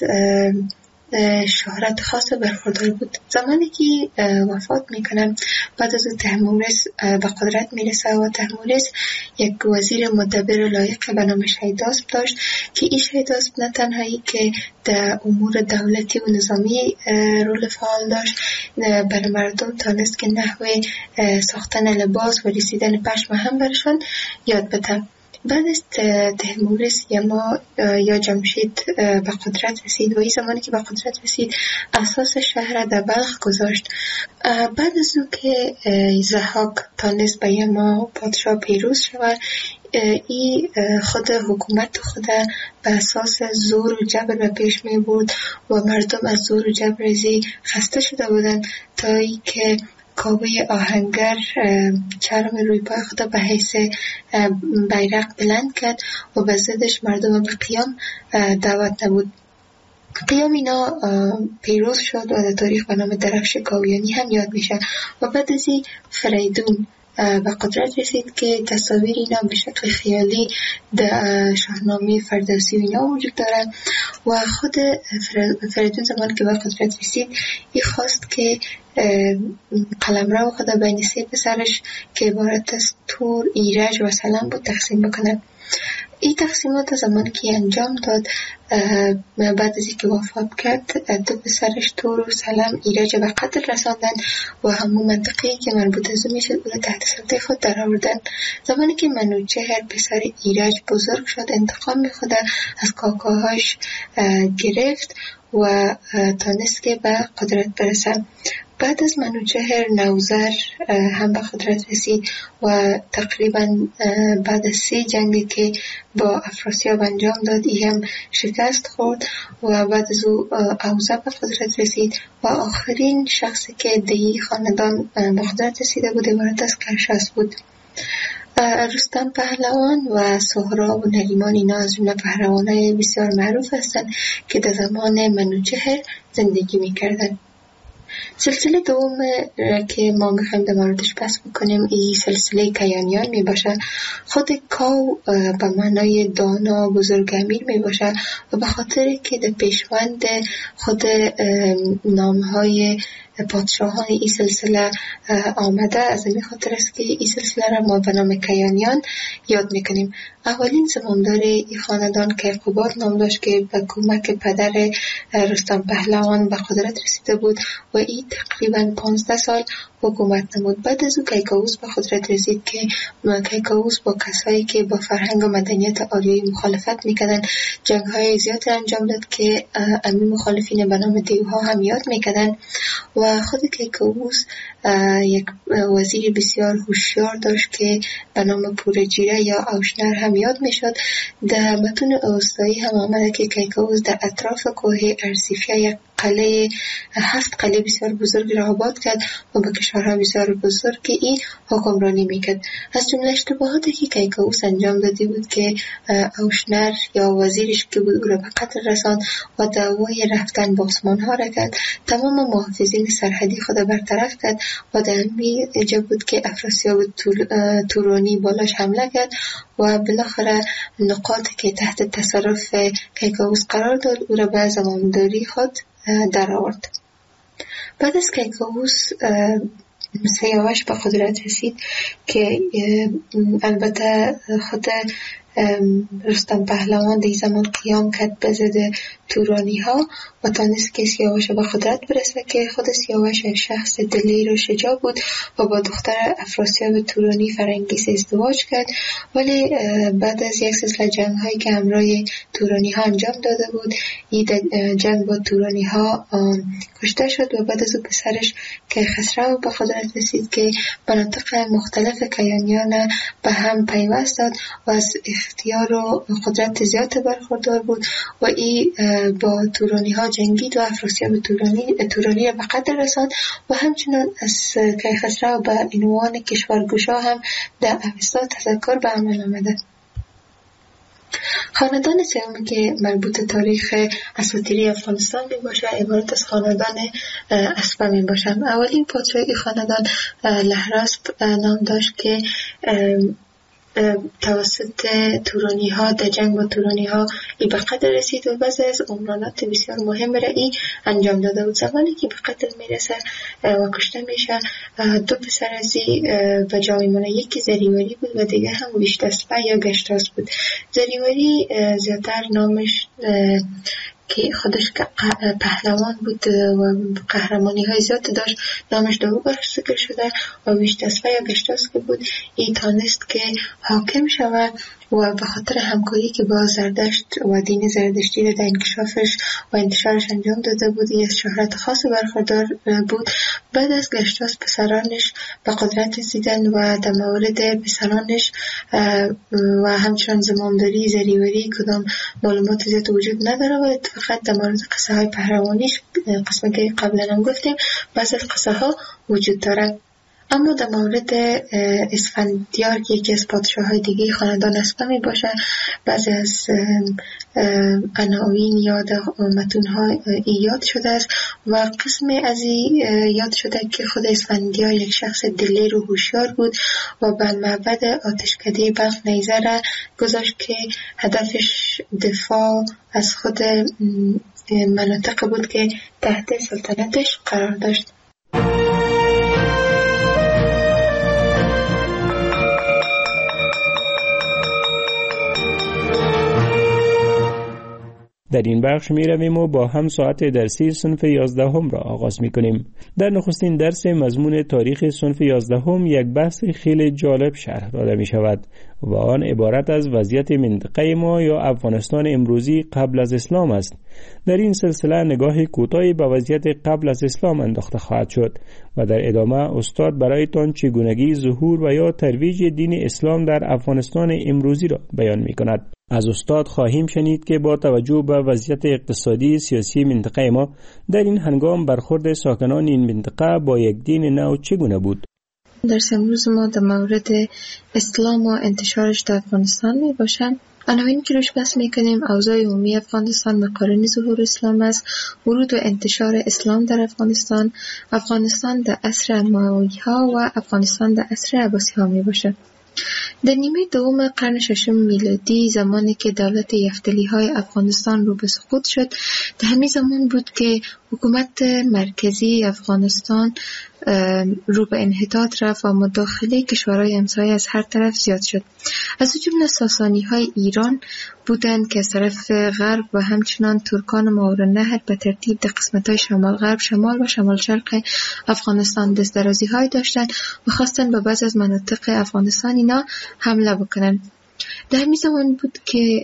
شهرت خاص برخوردار بود. زمانی که وفات میکنه بعد از تحمورس به قدرت میرسه و تحمورس یک وزیر مدبر لایق به نام شیداسپ داشت که این شیداسپ نه تنهایی که در امور دولتی و نظامی رول فعال داشت، برای مردم تانست که نحوه ساختن لباس و رسیدن پشم هم برشان یاد بده. بعد از تحمورس یما یا جمشید به قدرت رسید و این زمانی که به قدرت رسید اساس شهر در بلخ گذاشت. بعد از او که ضحاک تانست به یما پادشاه پیروز شود، ای خود حکومت خود به اساس زور و جبر به پیش می بود و مردم از زور و جبر ازی خسته شده بودند تا ای که کابه آهنگر چرم روی پای خود به حیث بیرق بلند کرد و به ضدش مردم به قیام دعوت نمود. قیام اینا پیروز شد و در تاریخ به نام درفش کاویانی هم یاد میشه و بعد از این فریدون به قدرت رسید که تصاویر اینا به شکل خیالی در شاهنامه فردوسی اینا وجود دارن و خود فریدون زمان که به قدرت رسید ای خواست که قلمرو خود بین سه پسرش که عبارت از تور، ایرج و سلم بود تقسیم بکنه. این تقسیمات زمانی که انجام داد بعد از اینکه وفات کرد دو پسرش تور و سلم ایرج به قتل رساندن و همون منطقه‌ای که مربوط از او میشد او تحت سلطه خود در آوردن. زمانی که منوچهر پسر ایرج بزرگ شد انتقام خود از کاکاهاش گرفت و تانست که به قدرت برسه. بعد از منوچهر نوذر هم به قدرت رسید و تقریبا بعد از سی جنگی که با افراسیاب انجام داد ای هم شکست خورد و بعد از او اوزه به قدرت رسید و آخرین شخصی که دی خاندان به قدرت رسیده بود عبارت از کرشاس بود. رستم پهلوان و سهراب و نریمان اینا از جمله پهلوانای بسیار معروف هستند که در زمان منوچهر زندگی می‌کردند. سلسله دوم که ما میخوایم در موردش بحث بکنیم این سلسله کیانیان می باشه. خود کاو به معنای دانا بزرگ امیر می باشه و به خاطر که در پیشوند خود نامهای پادشاهان این سلسله آمده از این خاطر است که این سلسله را ما به نام کیانیان یاد میکنیم. اولین زمامدار این خاندان کیقوباد نام داشت که به کمک پدر رستم پهلوان به قدرت رسیده بود و این تقریبا پانزده سال حکومت نمود. بعد از او کیکاووس به قدرت رسید که کیکاووس با کسایی که با فرهنگ و مدنیت آریایی مخالفت میکردن جنگ های زیاد انجام داد که امی مخالفین به نام دیوها هم یاد میکردن و خود کیکاووس یک وزیر بسیار هوشیار داشت که به نام پورجیره یا اوشنر هم یاد میشد. در متون اوستایی هم آمده که کیکاووس در اطراف کوه ارسیفیا یک قلعه هفت قلعه بسیار بزرگ را آباد کرد و به کشورها بسیار بزرگی این حکمرانی میکرد. از جمله اشتباهاتی که کیکاووس انجام داده بود که اوشنر یا وزیرش که بود او را به قتل رساند و دعوای رفتن به عثمان ها را کرد. تمام محافظین سرحدی خود برطرف کرد و در همین جا بود که افراسیاب تورانی بالاش حمله کرد و بالاخره نقاطی که تحت تصرف کیکاووس قرار داد او را به زمامداری خود در آورد. بعد از کیکاووس سیاوش به قدرت رسید که البته خود رستم پهلوان در زمان قیام کرد به ضد تورانی ها و تانست که سیاوش به قدرت برسه که خود سیاوش شخص دلیر و شجاع بود و با دختر افراسیاب تورانی فرنگیس ازدواج کرد، ولی بعد از یک سلسله جنگ هایی که همراه تورانی ها انجام داده بود این جنگ با تورانی ها کشته شد و بعد از او پسرش که خسرو به قدرت رسید که مناطق مختلف کیانیان به هم پیوست داد و از اختیار و قدرت زیاد برخوردار بود و این با تورانی ها جنگید و افراسیاب تورانی تورانی را به قتل رساند و همچنان از کیخسرو به عنوان کشورگشا هم در اوستا تذکر به عمل آمده. خاندان سوم که مربوط تاریخ اساطیری افغانستان می باشه عبارت از خاندان اسپا می باشن. اولین پادشاه خاندان لهراسپ نام داشت که توسط تورانی ها در جنگ با تورانی ها ای به قتل رسید و بعضی از عمرانات بسیار مهم را ای انجام داده بود. زمانی که به قتل میرسه و کشته میشه دو پسر از ای به جا میمونه، یکی زریوری بود و دیگه هم ویشتاسپا یا گشتاس بود. زریوری زیادتر نامش که خودش پهلوان بود و قهرمانی های زیاد داشت نامش دو براش ذکر شده و ویشتاسپا یا گشتاس که بود ای تانست که حاکم شود و به خاطر همکاری که با زردشت و دین زردشتی را در انکشافش و انتشارش انجام داده بود ای از شهرت خاص برخوردار بود. بعد از گشتاس پسرانش به قدرت رسیدن و در مورد پسرانش و همچنان زمامداری زریوری کدام معلومات زیاد وجود نداره و فقط در مورد قصه های پهلوانیش قسمه که قبلا هم گفتیم بعض از قصه ها وجود داره. اما در مورد اسفندیار که یکی از پادشاه های دیگه خاندان اسپا می باشه بعضی از عناوین یا در متون ها یاد شده است و قسم از یاد شده که خود اسفندیار یک شخص دلیر و هوشیار بود و به معبد آتشکده بلخ نیزه را گذاشت که هدفش دفاع از خود مناطق بود که تحت سلطنتش قرار داشت. در این بخش می رویم و با هم ساعت درسی صنف یازدهم را آغاز می کنیم. در نخستین درس مضمون تاریخ صنف یازدهم یک بحث خیلی جالب شرح داده می شود و آن عبارت از وضعیت منطقه ما یا افغانستان امروزی قبل از اسلام است. در این سلسله نگاه کوتاهی به وضعیت قبل از اسلام انداخته خواهد شد و در ادامه استاد برایتان چگونگی ظهور و یا ترویج دین اسلام در افغانستان امروزی را بیان می کند. از استاد خواهیم شنید که با توجه به وضعیت اقتصادی سیاسی منطقه ما در این هنگام برخورد ساکنان این منطقه با یک دین نو چگونه بود. درس امروز ما در مورد اسلام و انتشارش در افغانستان می باشم. عناوین که روش بحث میکنیم اوضاع عمومی افغانستان مقارن ظهور اسلام است، ورود و انتشار اسلام در افغانستان، افغانستان در عصر اموی ها و افغانستان در عصر عباسی ها می باشه. در نیمه دوم قرن ششم میلادی زمانی که دولت یفتلی های افغانستان رو به سقوط شد در همین زمان بود که حکومت مرکزی افغانستان رو به انحطاط رفت و مداخله کشورهای همسایه از هر طرف زیاد شد. از جمله ساسانی های ایران بودند که از طرف غرب و همچنان ترکان ماورالنهر به ترتیب در قسمت های شمال غرب، شمال و شمال شرق افغانستان دست درازی های داشتند و خواستند به بعض از مناطق افغانستان اینا حمله بکنند. در همین زمان بود که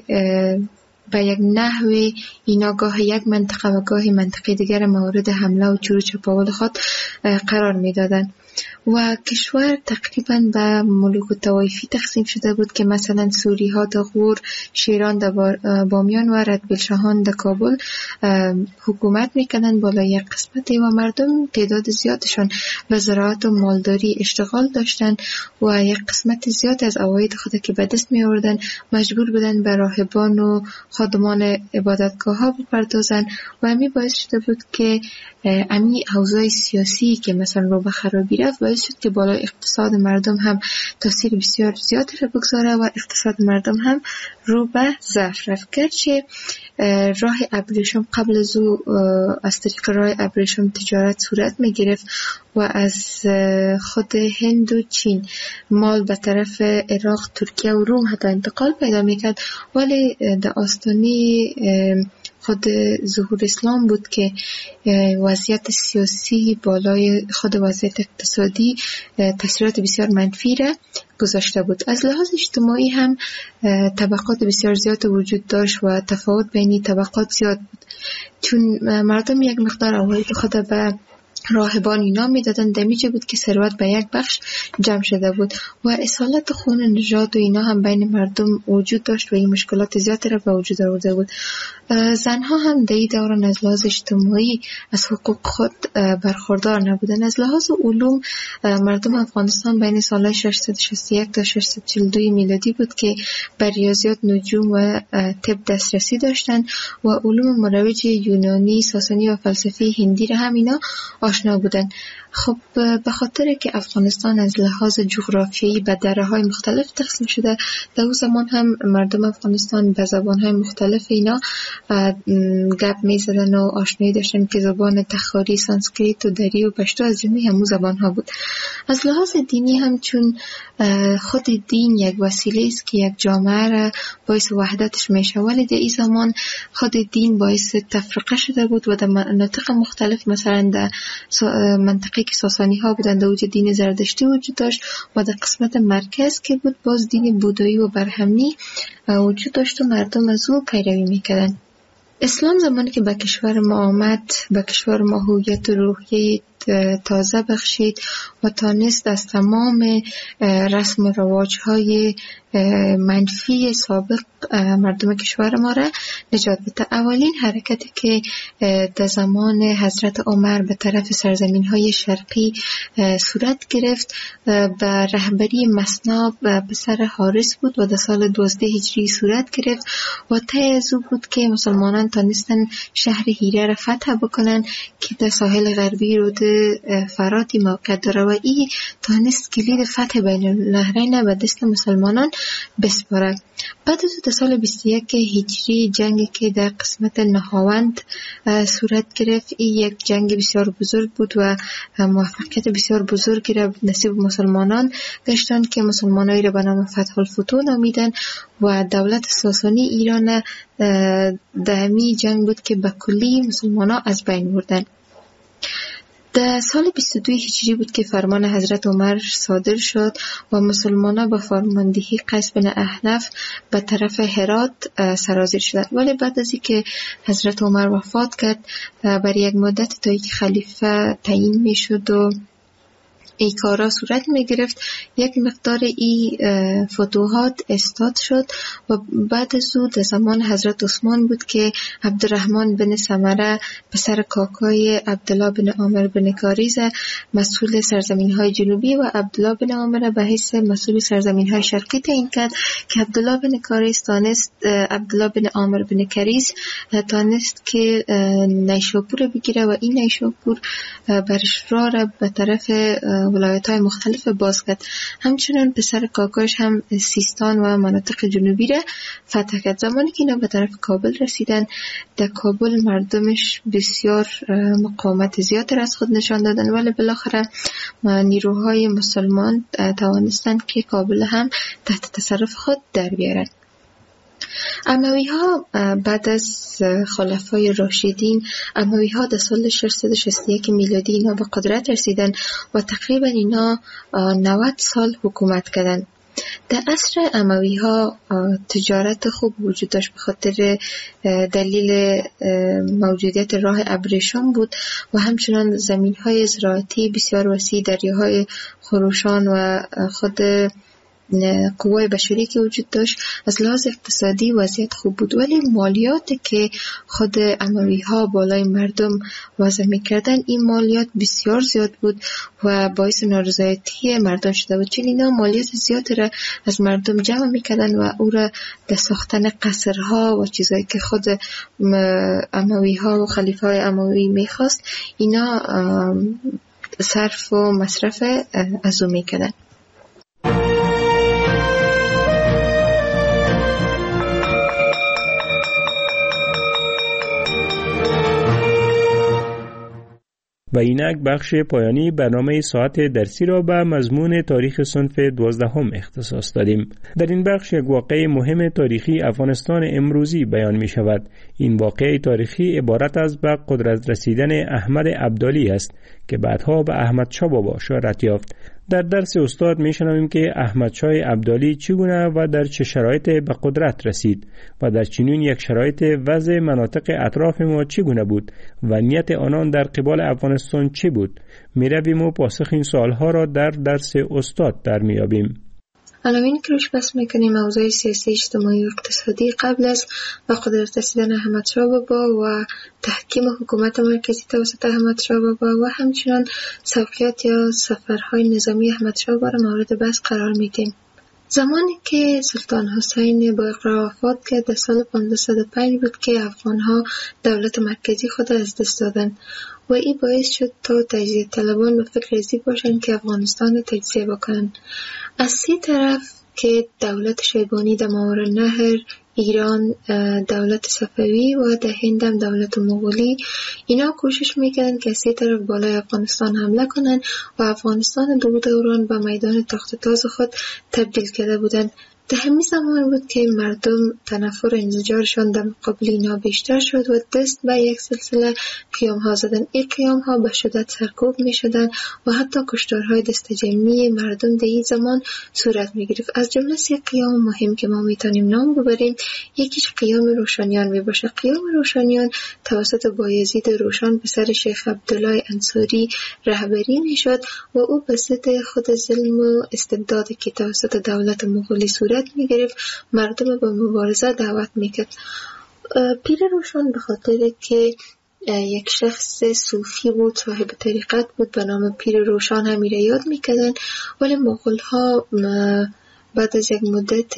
به یک نحوی اینا گاه یک منطقه و گاه منطقه دیگر مورد حمله و چور و چپاول خود قرار می دادن و کشور تقریبا به ملوک و طوایفی تقسیم شده بود که مثلا سوری ها در غور، شیران در بامیان و ردبیلشاهان در کابل حکومت میکنن بالا یک قسمتی و مردم تعداد زیادشان به زراعت و مالداری اشتغال داشتن و یک قسمت زیاد از عواید خود که به دست می آوردن مجبور بودن به راهبان و خادمان عبادتگاه ها بپردازن و همین باعث شده بود که امی اوضاع سیاسی که مثلا رو به خرابی رفت باعث شد که بالای اقتصاد مردم هم تاثیر بسیار زیادی را بگذاره و اقتصاد مردم هم رو به ضعف رفت. گرچه راه ابریشم قبل از او از طریق راه ابریشم تجارت صورت می گرفت و از خود هند و چین مال به طرف عراق، ترکیه و روم حتی انتقال پیدا می کرد، ولی در آستانه خود ظهور اسلام بود که وضعیت سیاسی بالای خود وضعیت اقتصادی تاثیرات بسیار منفی را گذاشته بود. از لحاظ اجتماعی هم طبقات بسیار زیاد وجود داشت و تفاوت بین طبقات زیاد بود، چون مردم یک مقدار عواید خود به راهبان اینا میدادن. دمیجه بود که ثروت به یک بخش جمع شده بود و اصالت خون نژاد و اینا هم بین مردم وجود داشت و این مشکلات زیادی را به وجود آورده بود. زنها هم در این دوران از لحاظ اجتماعی از حقوق خود برخوردار نبودن. از لحاظ علوم مردم افغانستان بین سالهای ششصد و شصت و یک تا ششصد و چهل و دو میلادی بود که به ریاضیات، نجوم و طب دسترسی داشتن و علوم مروج یونانی، ساسانی و فلسفه هندی را هم اینا آشنا بودن. خب به خاطر که افغانستان از لحاظ جغرافیایی به دره‌های مختلف تقسیم شده، در اون زمان هم مردم افغانستان به زبان‌های مختلف اینا گپ می‌زدن و آشنایی داشتن که زبان تخاری، سانسکریت و دری و پشتو از جمله همون زبان‌ها بود. از لحاظ دینی هم چون خود دین یک وسیله است که یک جامعه را باعث وحدتش میشه، ولی در این زمان خود دین باعث تفرقه شده بود و در مناطق مختلف، مثلا در منطقه که ساسانی ها بودند در وجود دین زردشتی وجود داشت و در قسمت مرکز که بود باز دین بودایی و برهمنی وجود داشت و مردم از او پیروی میکردن. اسلام زمانی که به کشور ما آمد، به کشور ما هویت و روحیه تازه بخشید و تانست از تمام رسم و رواج‌های منفی سابق مردم کشور ما را نجات بده. اولین حرکتی که در زمان حضرت عمر به طرف سرزمین‌های شرقی صورت گرفت به رهبری مثنی پسر حارث بود و در سال دوازده هجری صورت گرفت و طی از او بود که مسلمانان تانستن شهر هیره را فتح بکنن که در ساحل غربی رود فراتی موقع داره و این تانست کلید فتح بین النهرین به دست مسلمانان بسپاره. بعد از در سال بیست و یک هجری جنگی که در قسمت نهاوند صورت گرفت، این یک جنگ بسیار بزرگ بود و موفقیت بسیار بزرگی را نصیب مسلمانان گشتند که مسلمانایی را به نام فتح الفتوح نامیدن و دولت ساسانی ایران در همین جنگ بود که به کلی مسلمانان از بین بردن. در سال بیست و دو هجری بود که فرمان حضرت عمر صادر شد و مسلمانان با فرماندهی قیس بن احنف به طرف هرات سرازیر شدند. ولی بعد از اینکه حضرت عمر وفات کرد، برای یک مدت تا اینکه خلیفه تعیین می شد و ای کارا صورت می گرفت، یک مقدار ای فتوحات استاد شد و بعد از او در زمان حضرت عثمان بود که عبدالرحمن بن سمره پسر کاکای عبدالله بن عامر بن کاریز مسئول سرزمین های جنوبی و عبدالله بن عامر به حیث مسئول سرزمین های شرقی تعیین کرد که عبدالله بن کاریز تانست عبدالله بن عامر بن کاریز تانست که نیشابور بگیره و این نیشابور برش را را به طرف ولایت های مختلف باز کرد. همچنان پسر کاکاش هم سیستان و مناطق جنوبی را فتح کرد. زمانی که اینا به طرف کابل رسیدن، در کابل مردمش بسیار مقاومت زیاد را از خود نشان دادن، ولی بالاخره نیروهای مسلمان توانستند که کابل هم تحت تصرف خود در بیارن. اموی ها بعد از خلفای راشدین، اموی ها در سال ششصد و شصت و یک میلادی اینا به قدرت رسیدن و تقریبا اینا نود سال حکومت کردن. در عصر اموی ها تجارت خوب وجود داشت به خاطر دلیل موجودیت راه ابریشم بود و همچنان زمین های زراعتی بسیار وسیع، دریاهای خروشان و خود قوای بشری که وجود داشت. از لحاظ اقتصادی وضعیت خوب بود، ولی مالیات که خود اموی ها بالای مردم وضع میکردن، این مالیات بسیار زیاد بود و باعث نارضایتی مردم شده بود، چون اینا مالیات زیاد را از مردم جمع میکردن و او را در ساختن قصرها و چیزایی که خود اموی ها و خلیفه های اموی میخواست اینا صرف و مصرف از او میکردن. و اینک بخش پایانی برنامه ساعت درسی را به مضمون تاریخ صنف دوازدهم اختصاص دادیم. در این بخش یک واقعه مهم تاریخی افغانستان امروزی بیان می شود. این واقعه تاریخی عبارت از به قدرت رسیدن احمد ابدالی است که بعدها به احمد شاه بابا شهرت یافت. در درس استاد میشنویم که احمدشاه ابدالی چگونه و در چه شرایطی به قدرت رسید و در چنین یک شرایط وضع مناطق اطراف ما چگونه بود و نیت آنان در قبال افغانستان چه بود. میرویم و پاسخ این سوالها را در درس استاد در میابیم. عناوینی که روش بحث میکنیم موضوع سیاسی، اجتماعی و اقتصادی قبل از به قدرت رسیدن احمدشاه بابا و تحکیم حکومت مرکزی توسط احمدشاه بابا و همچنان سوقیات یا سفرهای نظامی احمدشاه بابا را مورد بحث قرار میدیم. زمانی که سلطان حسین با اقرار وفات کرد در سال پانزده صد و پنج بود که افغانها دولت مرکزی خود از دست دادند و این باعث شد تا تجزیه طلبان به فکر ازی باشند که افغانستان را تجزیه بکنند. از سی طرف که دولت شیبانی در ماوراءالنهر، ایران دولت صفوی و در هند هم دولت مغولی، اینا کوشش میکردن که از سی طرف بالای افغانستان حمله کنن و افغانستان دو دوران به میدان تخت تاز خود تبدیل کرده بودند. در همین زمان بود که مردم تنفر انزجارشان در مقابل اینا بیشتر شد و دست به یک سلسله قیام ها زدن. این قیام ها به شدت سرکوب می شدن و حتی کشتارهای دست جمعی مردم در این زمان صورت می گرفت. از جمله سی قیام مهم که ما می تانیم نام ببریم، یکیش قیام روشنیان می باشه. قیام روشنیان توسط بایزید روشن پسر شیخ عبدالله انصاری رهبری می شد و او به ضد خود ظلم و استبدادی که توسط دولت مغولی صورت می گرفت مردم به مبارزه دعوت می کرد. پیر روشن به خاطر که یک شخص صوفی بود، صاحب طریقت بود، به نام پیر روشن همی را یاد می کردن، ولی مغول ها بعد از یک مدت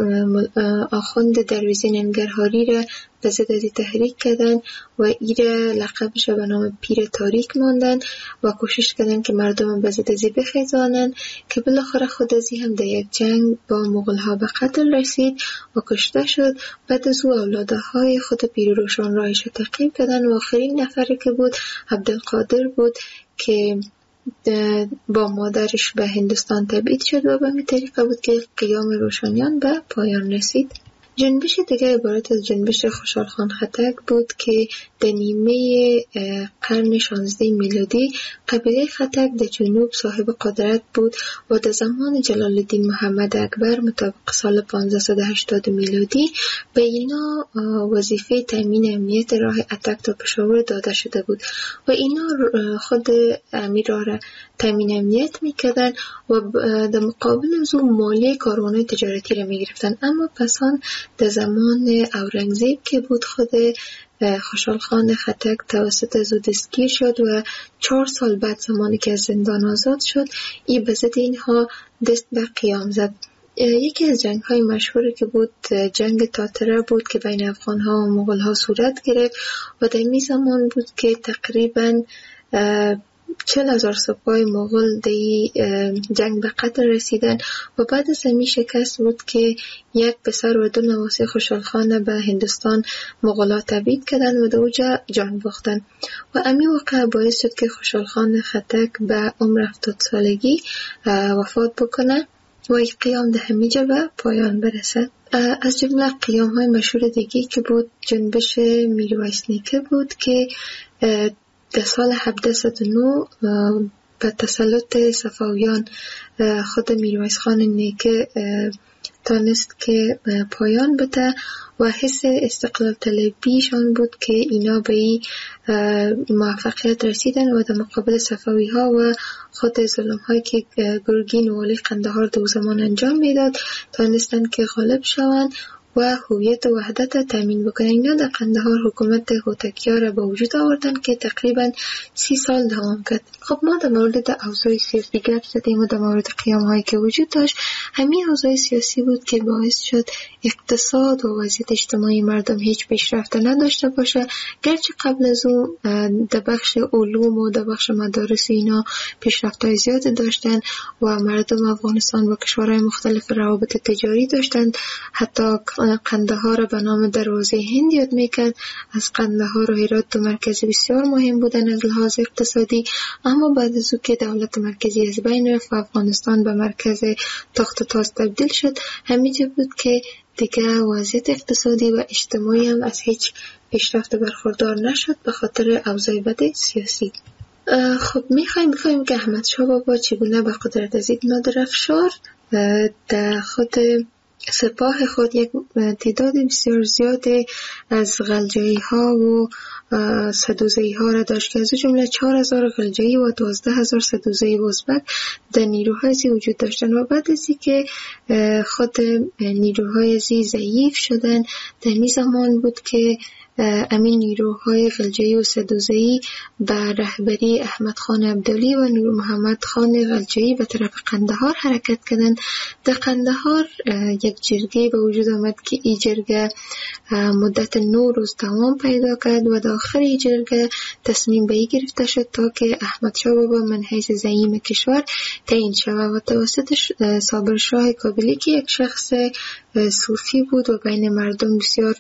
آخوند درویزی ننگرهاری را به ضد از تحریک کردن و ایره لقبش به نام پیر تاریک ماندن و کوشش کردن که مردم به ضد ازی بخیزانن که بالاخره خود ازی هم در یک جنگ با مغول ها به قتل رسید و کشته شد. بعد از او اولاده های خود پیر روشن راهش تعقیب کردن و آخرین نفری که بود عبدالقادر بود که با مادرش به هندوستان تبعید شد و به همین طریقه بود که قیام روشنیان به پایان رسید. جنبش دیگه عبارت از جنبش خوشحال خان خټک بود که در نیمه قرن شانزده میلادی قبیله خټک در جنوب صاحب قدرت بود و در زمان جلال الدین محمد اکبر مطابق سال پانزده و هشتاد میلادی به اینا وظیفه تامین امنیت راه اتک تا پشاور داده شده بود و اینا خود امیر را تامین امنیت میکردن و در مقابل از اون مالیه کاروان‌های تجارتی را میگرفتن. اما پسان در زمان اورنگزیب که بود خود خوشحال خان خټک توسط از او دستگیر شد و چهار سال بعد زمانی که از زندان آزاد شد این به ضد اینها دست به قیام زد. یکی از جنگ های مشهوری که بود جنگ تاتره بود که بین افغان ها و مغول ها صورت گرفت و در این زمان بود که تقریباً چل هزار سپاه مغول دی جنگ به قتل رسیدن و بعد از همی شکست بود که یک پسر و دو نواسه خوشحال خان به هندوستان مغولا تبعید کردن و در اوجا جان باختن و امی واقع باعث شد که خوشحال خان خټک به عمر هفتاد سالگی وفات بکنه و این قیام در همیجا به پایان برسه. از جمله قیام های مشهور دیگی که بود جنبش میرویس نیکه بود که در سال هفتصد و نه به تسلط صفویان خود میرویس خان نیکه تانست که پایان بده و حس استقلال طلبیشان بود که اینا به این موفقیت رسیدن و در مقابل صفوی ها و خود ظلم هایی که گرگین والی قندهار دو زمان انجام میداد تانستن که غالب شوند و هویت و وحدت تامین بکنن. اینا در قندهار حکومت هوتکیا را به وجود آوردن که تقریبا سی سال دوام کرد. خب ما در مورد اوضاع سیاسی گپ زدیم و در مورد قیام هایی که وجود داشت. همین اوضاع سیاسی بود که باعث شد اقتصاد و وضعیت اجتماعی مردم هیچ پیشرفت نداشته باشه، گرچه قبل از اون در بخش علوم و در بخش مدارس اینا پیشرفت‌های زیاد داشتن و مردم افغانستان با کشورهای مختلف روابط تجاری داشتن. حتی قندهار به نام دروازه هند یاد میکرد. از قندهار و هرات دو مرکز بسیار مهم بودن از لحاظ اقتصادی، اما بعد از او که دولت مرکزی از بین رفت و افغانستان به مرکز تخت تاز تبدیل شد، همینجا بود که دیگه وضعیت اقتصادی و اجتماعی هم از هیچ پیشرفت برخوردار نشد به خاطر اوضاع بد سیاسی. خب میخوایم بفهمیم که احمد شاه بابا چگونه به قدرت رسید. نادر افشار در خود سپاه خود یک تعداد بسیار زیاد از غلجایی ها و سدوزی ها را داشت که از جمله چهار هزار غلجایی و دوازده هزار سدوزی ازبک در نیروهای زی وجود داشتند و بعد از اینکه خود نیروهای زی ضعیف شدن در این زمان بود که امین نیروهای غلجایی و سدوزی به رهبری احمد خان عبدالی و نور محمد خان غلجایی به طرف قندهار حرکت کردند. در قندهار یک جرگه به وجود آمد که این جرگه مدت نه روز تمام پیدا کرد و در آخر این جرگه تصمیم به این گرفته شد تا که احمد شاه بابا من حیث زعیم کشور تعیین شود و توسط صابر شاه کابلی که یک شخص صوفی بود و بین مردم بسیار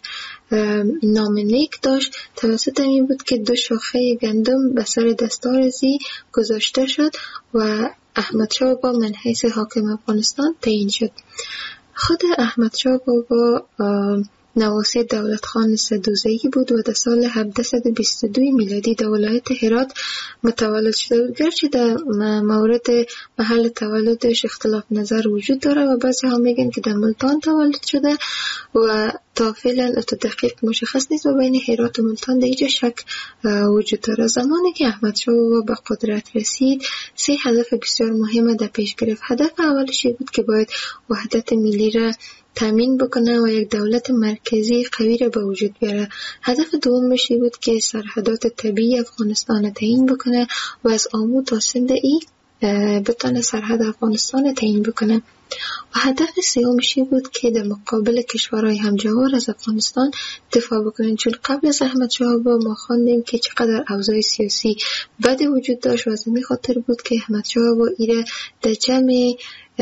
نام نیک داشت، توسط این بود که دو شاخه گندم به سر دستار زی گذاشته شد و احمد شاه بابا من حیث حاکم افغانستان تعیین شد. خود احمد شاه بابا نواسی دولت خان سدوزی بود و در سال هفتصد و بیست و دو میلادی در ولایت هرات متولد شده بود. گرچه در مورد محل تولدش اختلاف نظر وجود داره و بعضی ها میگن که در ملتان تولد شده و تا فعلا تا دقیق مشخص نیست و بین هرات و ملتان در اینجا شک وجود داره. زمانی که احمد شاه بابا به قدرت رسید سه هدف بسیار مهم در پیش گرفت. هدف اولش بود که باید وحدت ملی را تامین بکنه و یک دولت مرکزی قوی را به وجود بیاره. هدف دومش بود که سرحدات طبیعی افغانستان تعیین بکنه و از آمو تا سند ای بتونه سرحد افغانستان تعیین بکنه. و هدف سومش بود که در مقابل کشورهای همجوار از افغانستان دفاع بکنه، چون قبل از احمد شاه بابا ما خواندیم که چقدر اوضاع سیاسی بد وجود داشت و از این خاطر بود که احمد شاه بابا ایره در جمع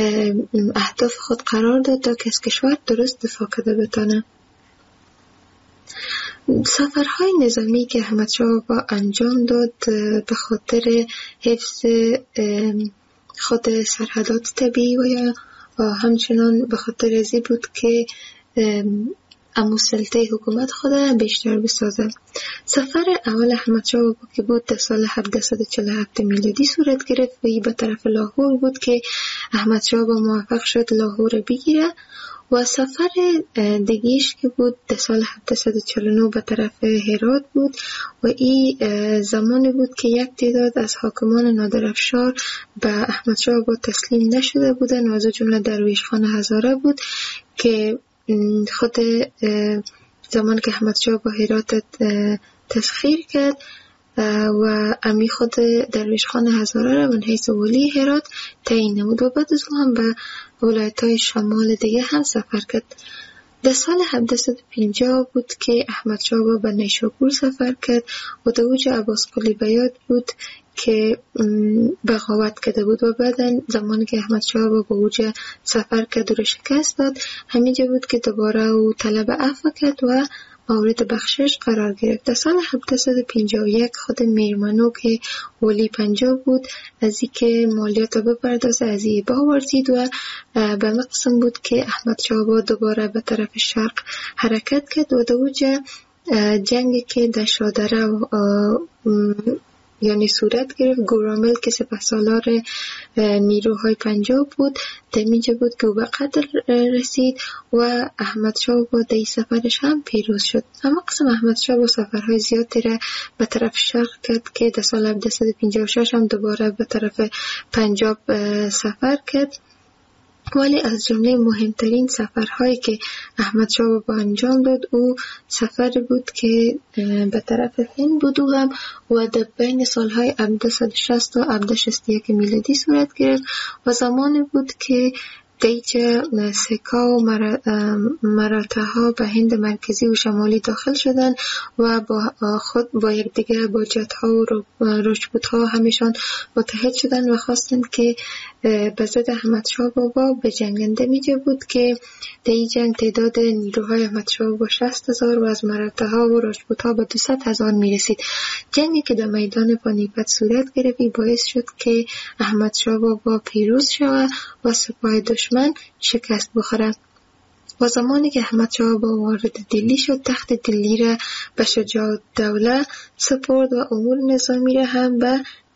اهداف خود قرار داد تا که از کشور درست دفاع کرده بتانه. سفرهای نظامی که احمد شاه بابا انجام داد به خاطر حفظ خود سرحدات طبیعی و یا همچنان به خاطر ازی بود که امو سلطه حکومت خود بیشتر بسازه. سفر اول احمد شاه بابا که بود در سال هفتصد و چهل و هفت میلادی صورت گرفت و ای به طرف لاهور بود که احمد شاه بابا موفق شد لاهور بگیره و سفر دیگیش که بود در سال هفتصد و چهل و نه به طرف هرات بود و این زمانی بود که یک تعداد از حاکمان نادر افشار به احمد شاه بابا تسلیم نشده بودن و از جمله درویش خان هزاره بود که خود زمان که احمد شاه با هرات تسخیر کرد و امی خود درویش خان هزاره را من حیث ولی هرات تعیین نمود و بعد از اون هم به ولایت های شمال دیگه هم سفر کرد. در سال هفتصد و پنجاه بود که احمد شاه با به نیشاپور سفر کرد و در اوج عباس قلی بیات بود که بغاوت کرده بود و بعدا زمانی که احمد شاه با به اوج سفر کرد و را شکست داد همینجا بود که دوباره او طلب عفو کرد و مورد بخشش قرار گرفت. در سال هفتصد و پنجاه و یک خود میرمنو که ولی پنجاب بود از این که مالیات را بپردازه از این باورزید و به مقصد بود که احمد شاه با دوباره به طرف شرق حرکت کرد و در اوج جنگی که در شادره یعنی صورت گرفت گورامل که سپهسالار نیروهای پنجاب بود در اینجا بود که او به قتل رسید و احمد شاه با در سفرش هم پیروز شد. اما قسم احمد شاه با سفرهای زیادی را به طرف شرق کرد که در سال هفتصد و پنجاه و شش هم دوباره به طرف پنجاب سفر کرد، ولی از جمله مهمترین سفرهایی که احمد شاه بابا انجام داد او سفر بود که به طرف هند بود و هم و در بین سالهای هفتصد و شصت و هفتصد و شصت و یک میلادی صورت گرفت و زمانی بود که دیچه سکا و مراتع ها به هند مرکزی و شمالی داخل شدن و با خود با یک دیگه با جت ها و راجپوت ها همیشان متحد شدن و خواستند که به ضد احمد شاه بابا به جنگنده میجه بود که در این جنگ تعداد نیروهای احمد شاه بابا شصت هزار و از مراتع ها و راجپوت ها به دویست هزار میرسید. جنگی که در میدان پانیپت صورت گرفت باعث شد که احمد شاه بابا پیروز شود و سپاه دشمن شکست بخوره. و زمانی که احمد شاه بابا وارد دلی شد تخت دلی را به شجاع الدوله سپرد و امور نظامی را هم به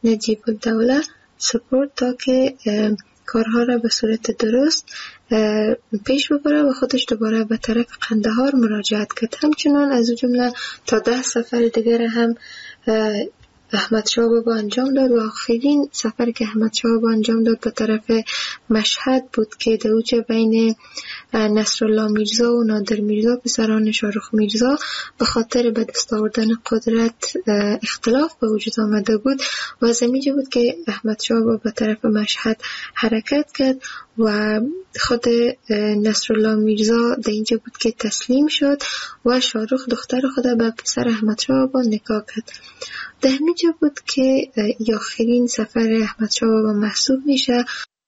نجیب الدوله سپورت تا که کارها را به صورت درست پیش ببره و خودش دوباره به طرف قندهار مراجعت کرد. همچنان از جمله تا ده سفر دیگر هم احمد شاه بابا انجام داد و آخرین سفر که احمد شاه بابا انجام داد به طرف مشهد بود که در اوج بین نصرالله میرزا و نادر میرزا پسران شاهرخ میرزا به خاطر به دست آوردن قدرت اختلاف به وجود آمده بود و از اینجا بود که احمد شاه بابا به طرف مشهد حرکت کرد و خود نصرالله میرزا در اینجا بود که تسلیم شد و شاهرخ دختر خود به پسر احمد شاه بابا نکاح کرد. در همینجا بود که آخرین سفر احمد شاه بابا محسوب میشه.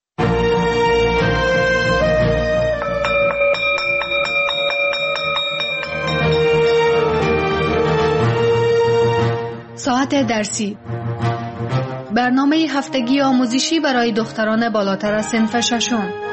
ساعت درسی، برنامه هفتگی آموزشی برای دختران بالاتر از صنف ششم.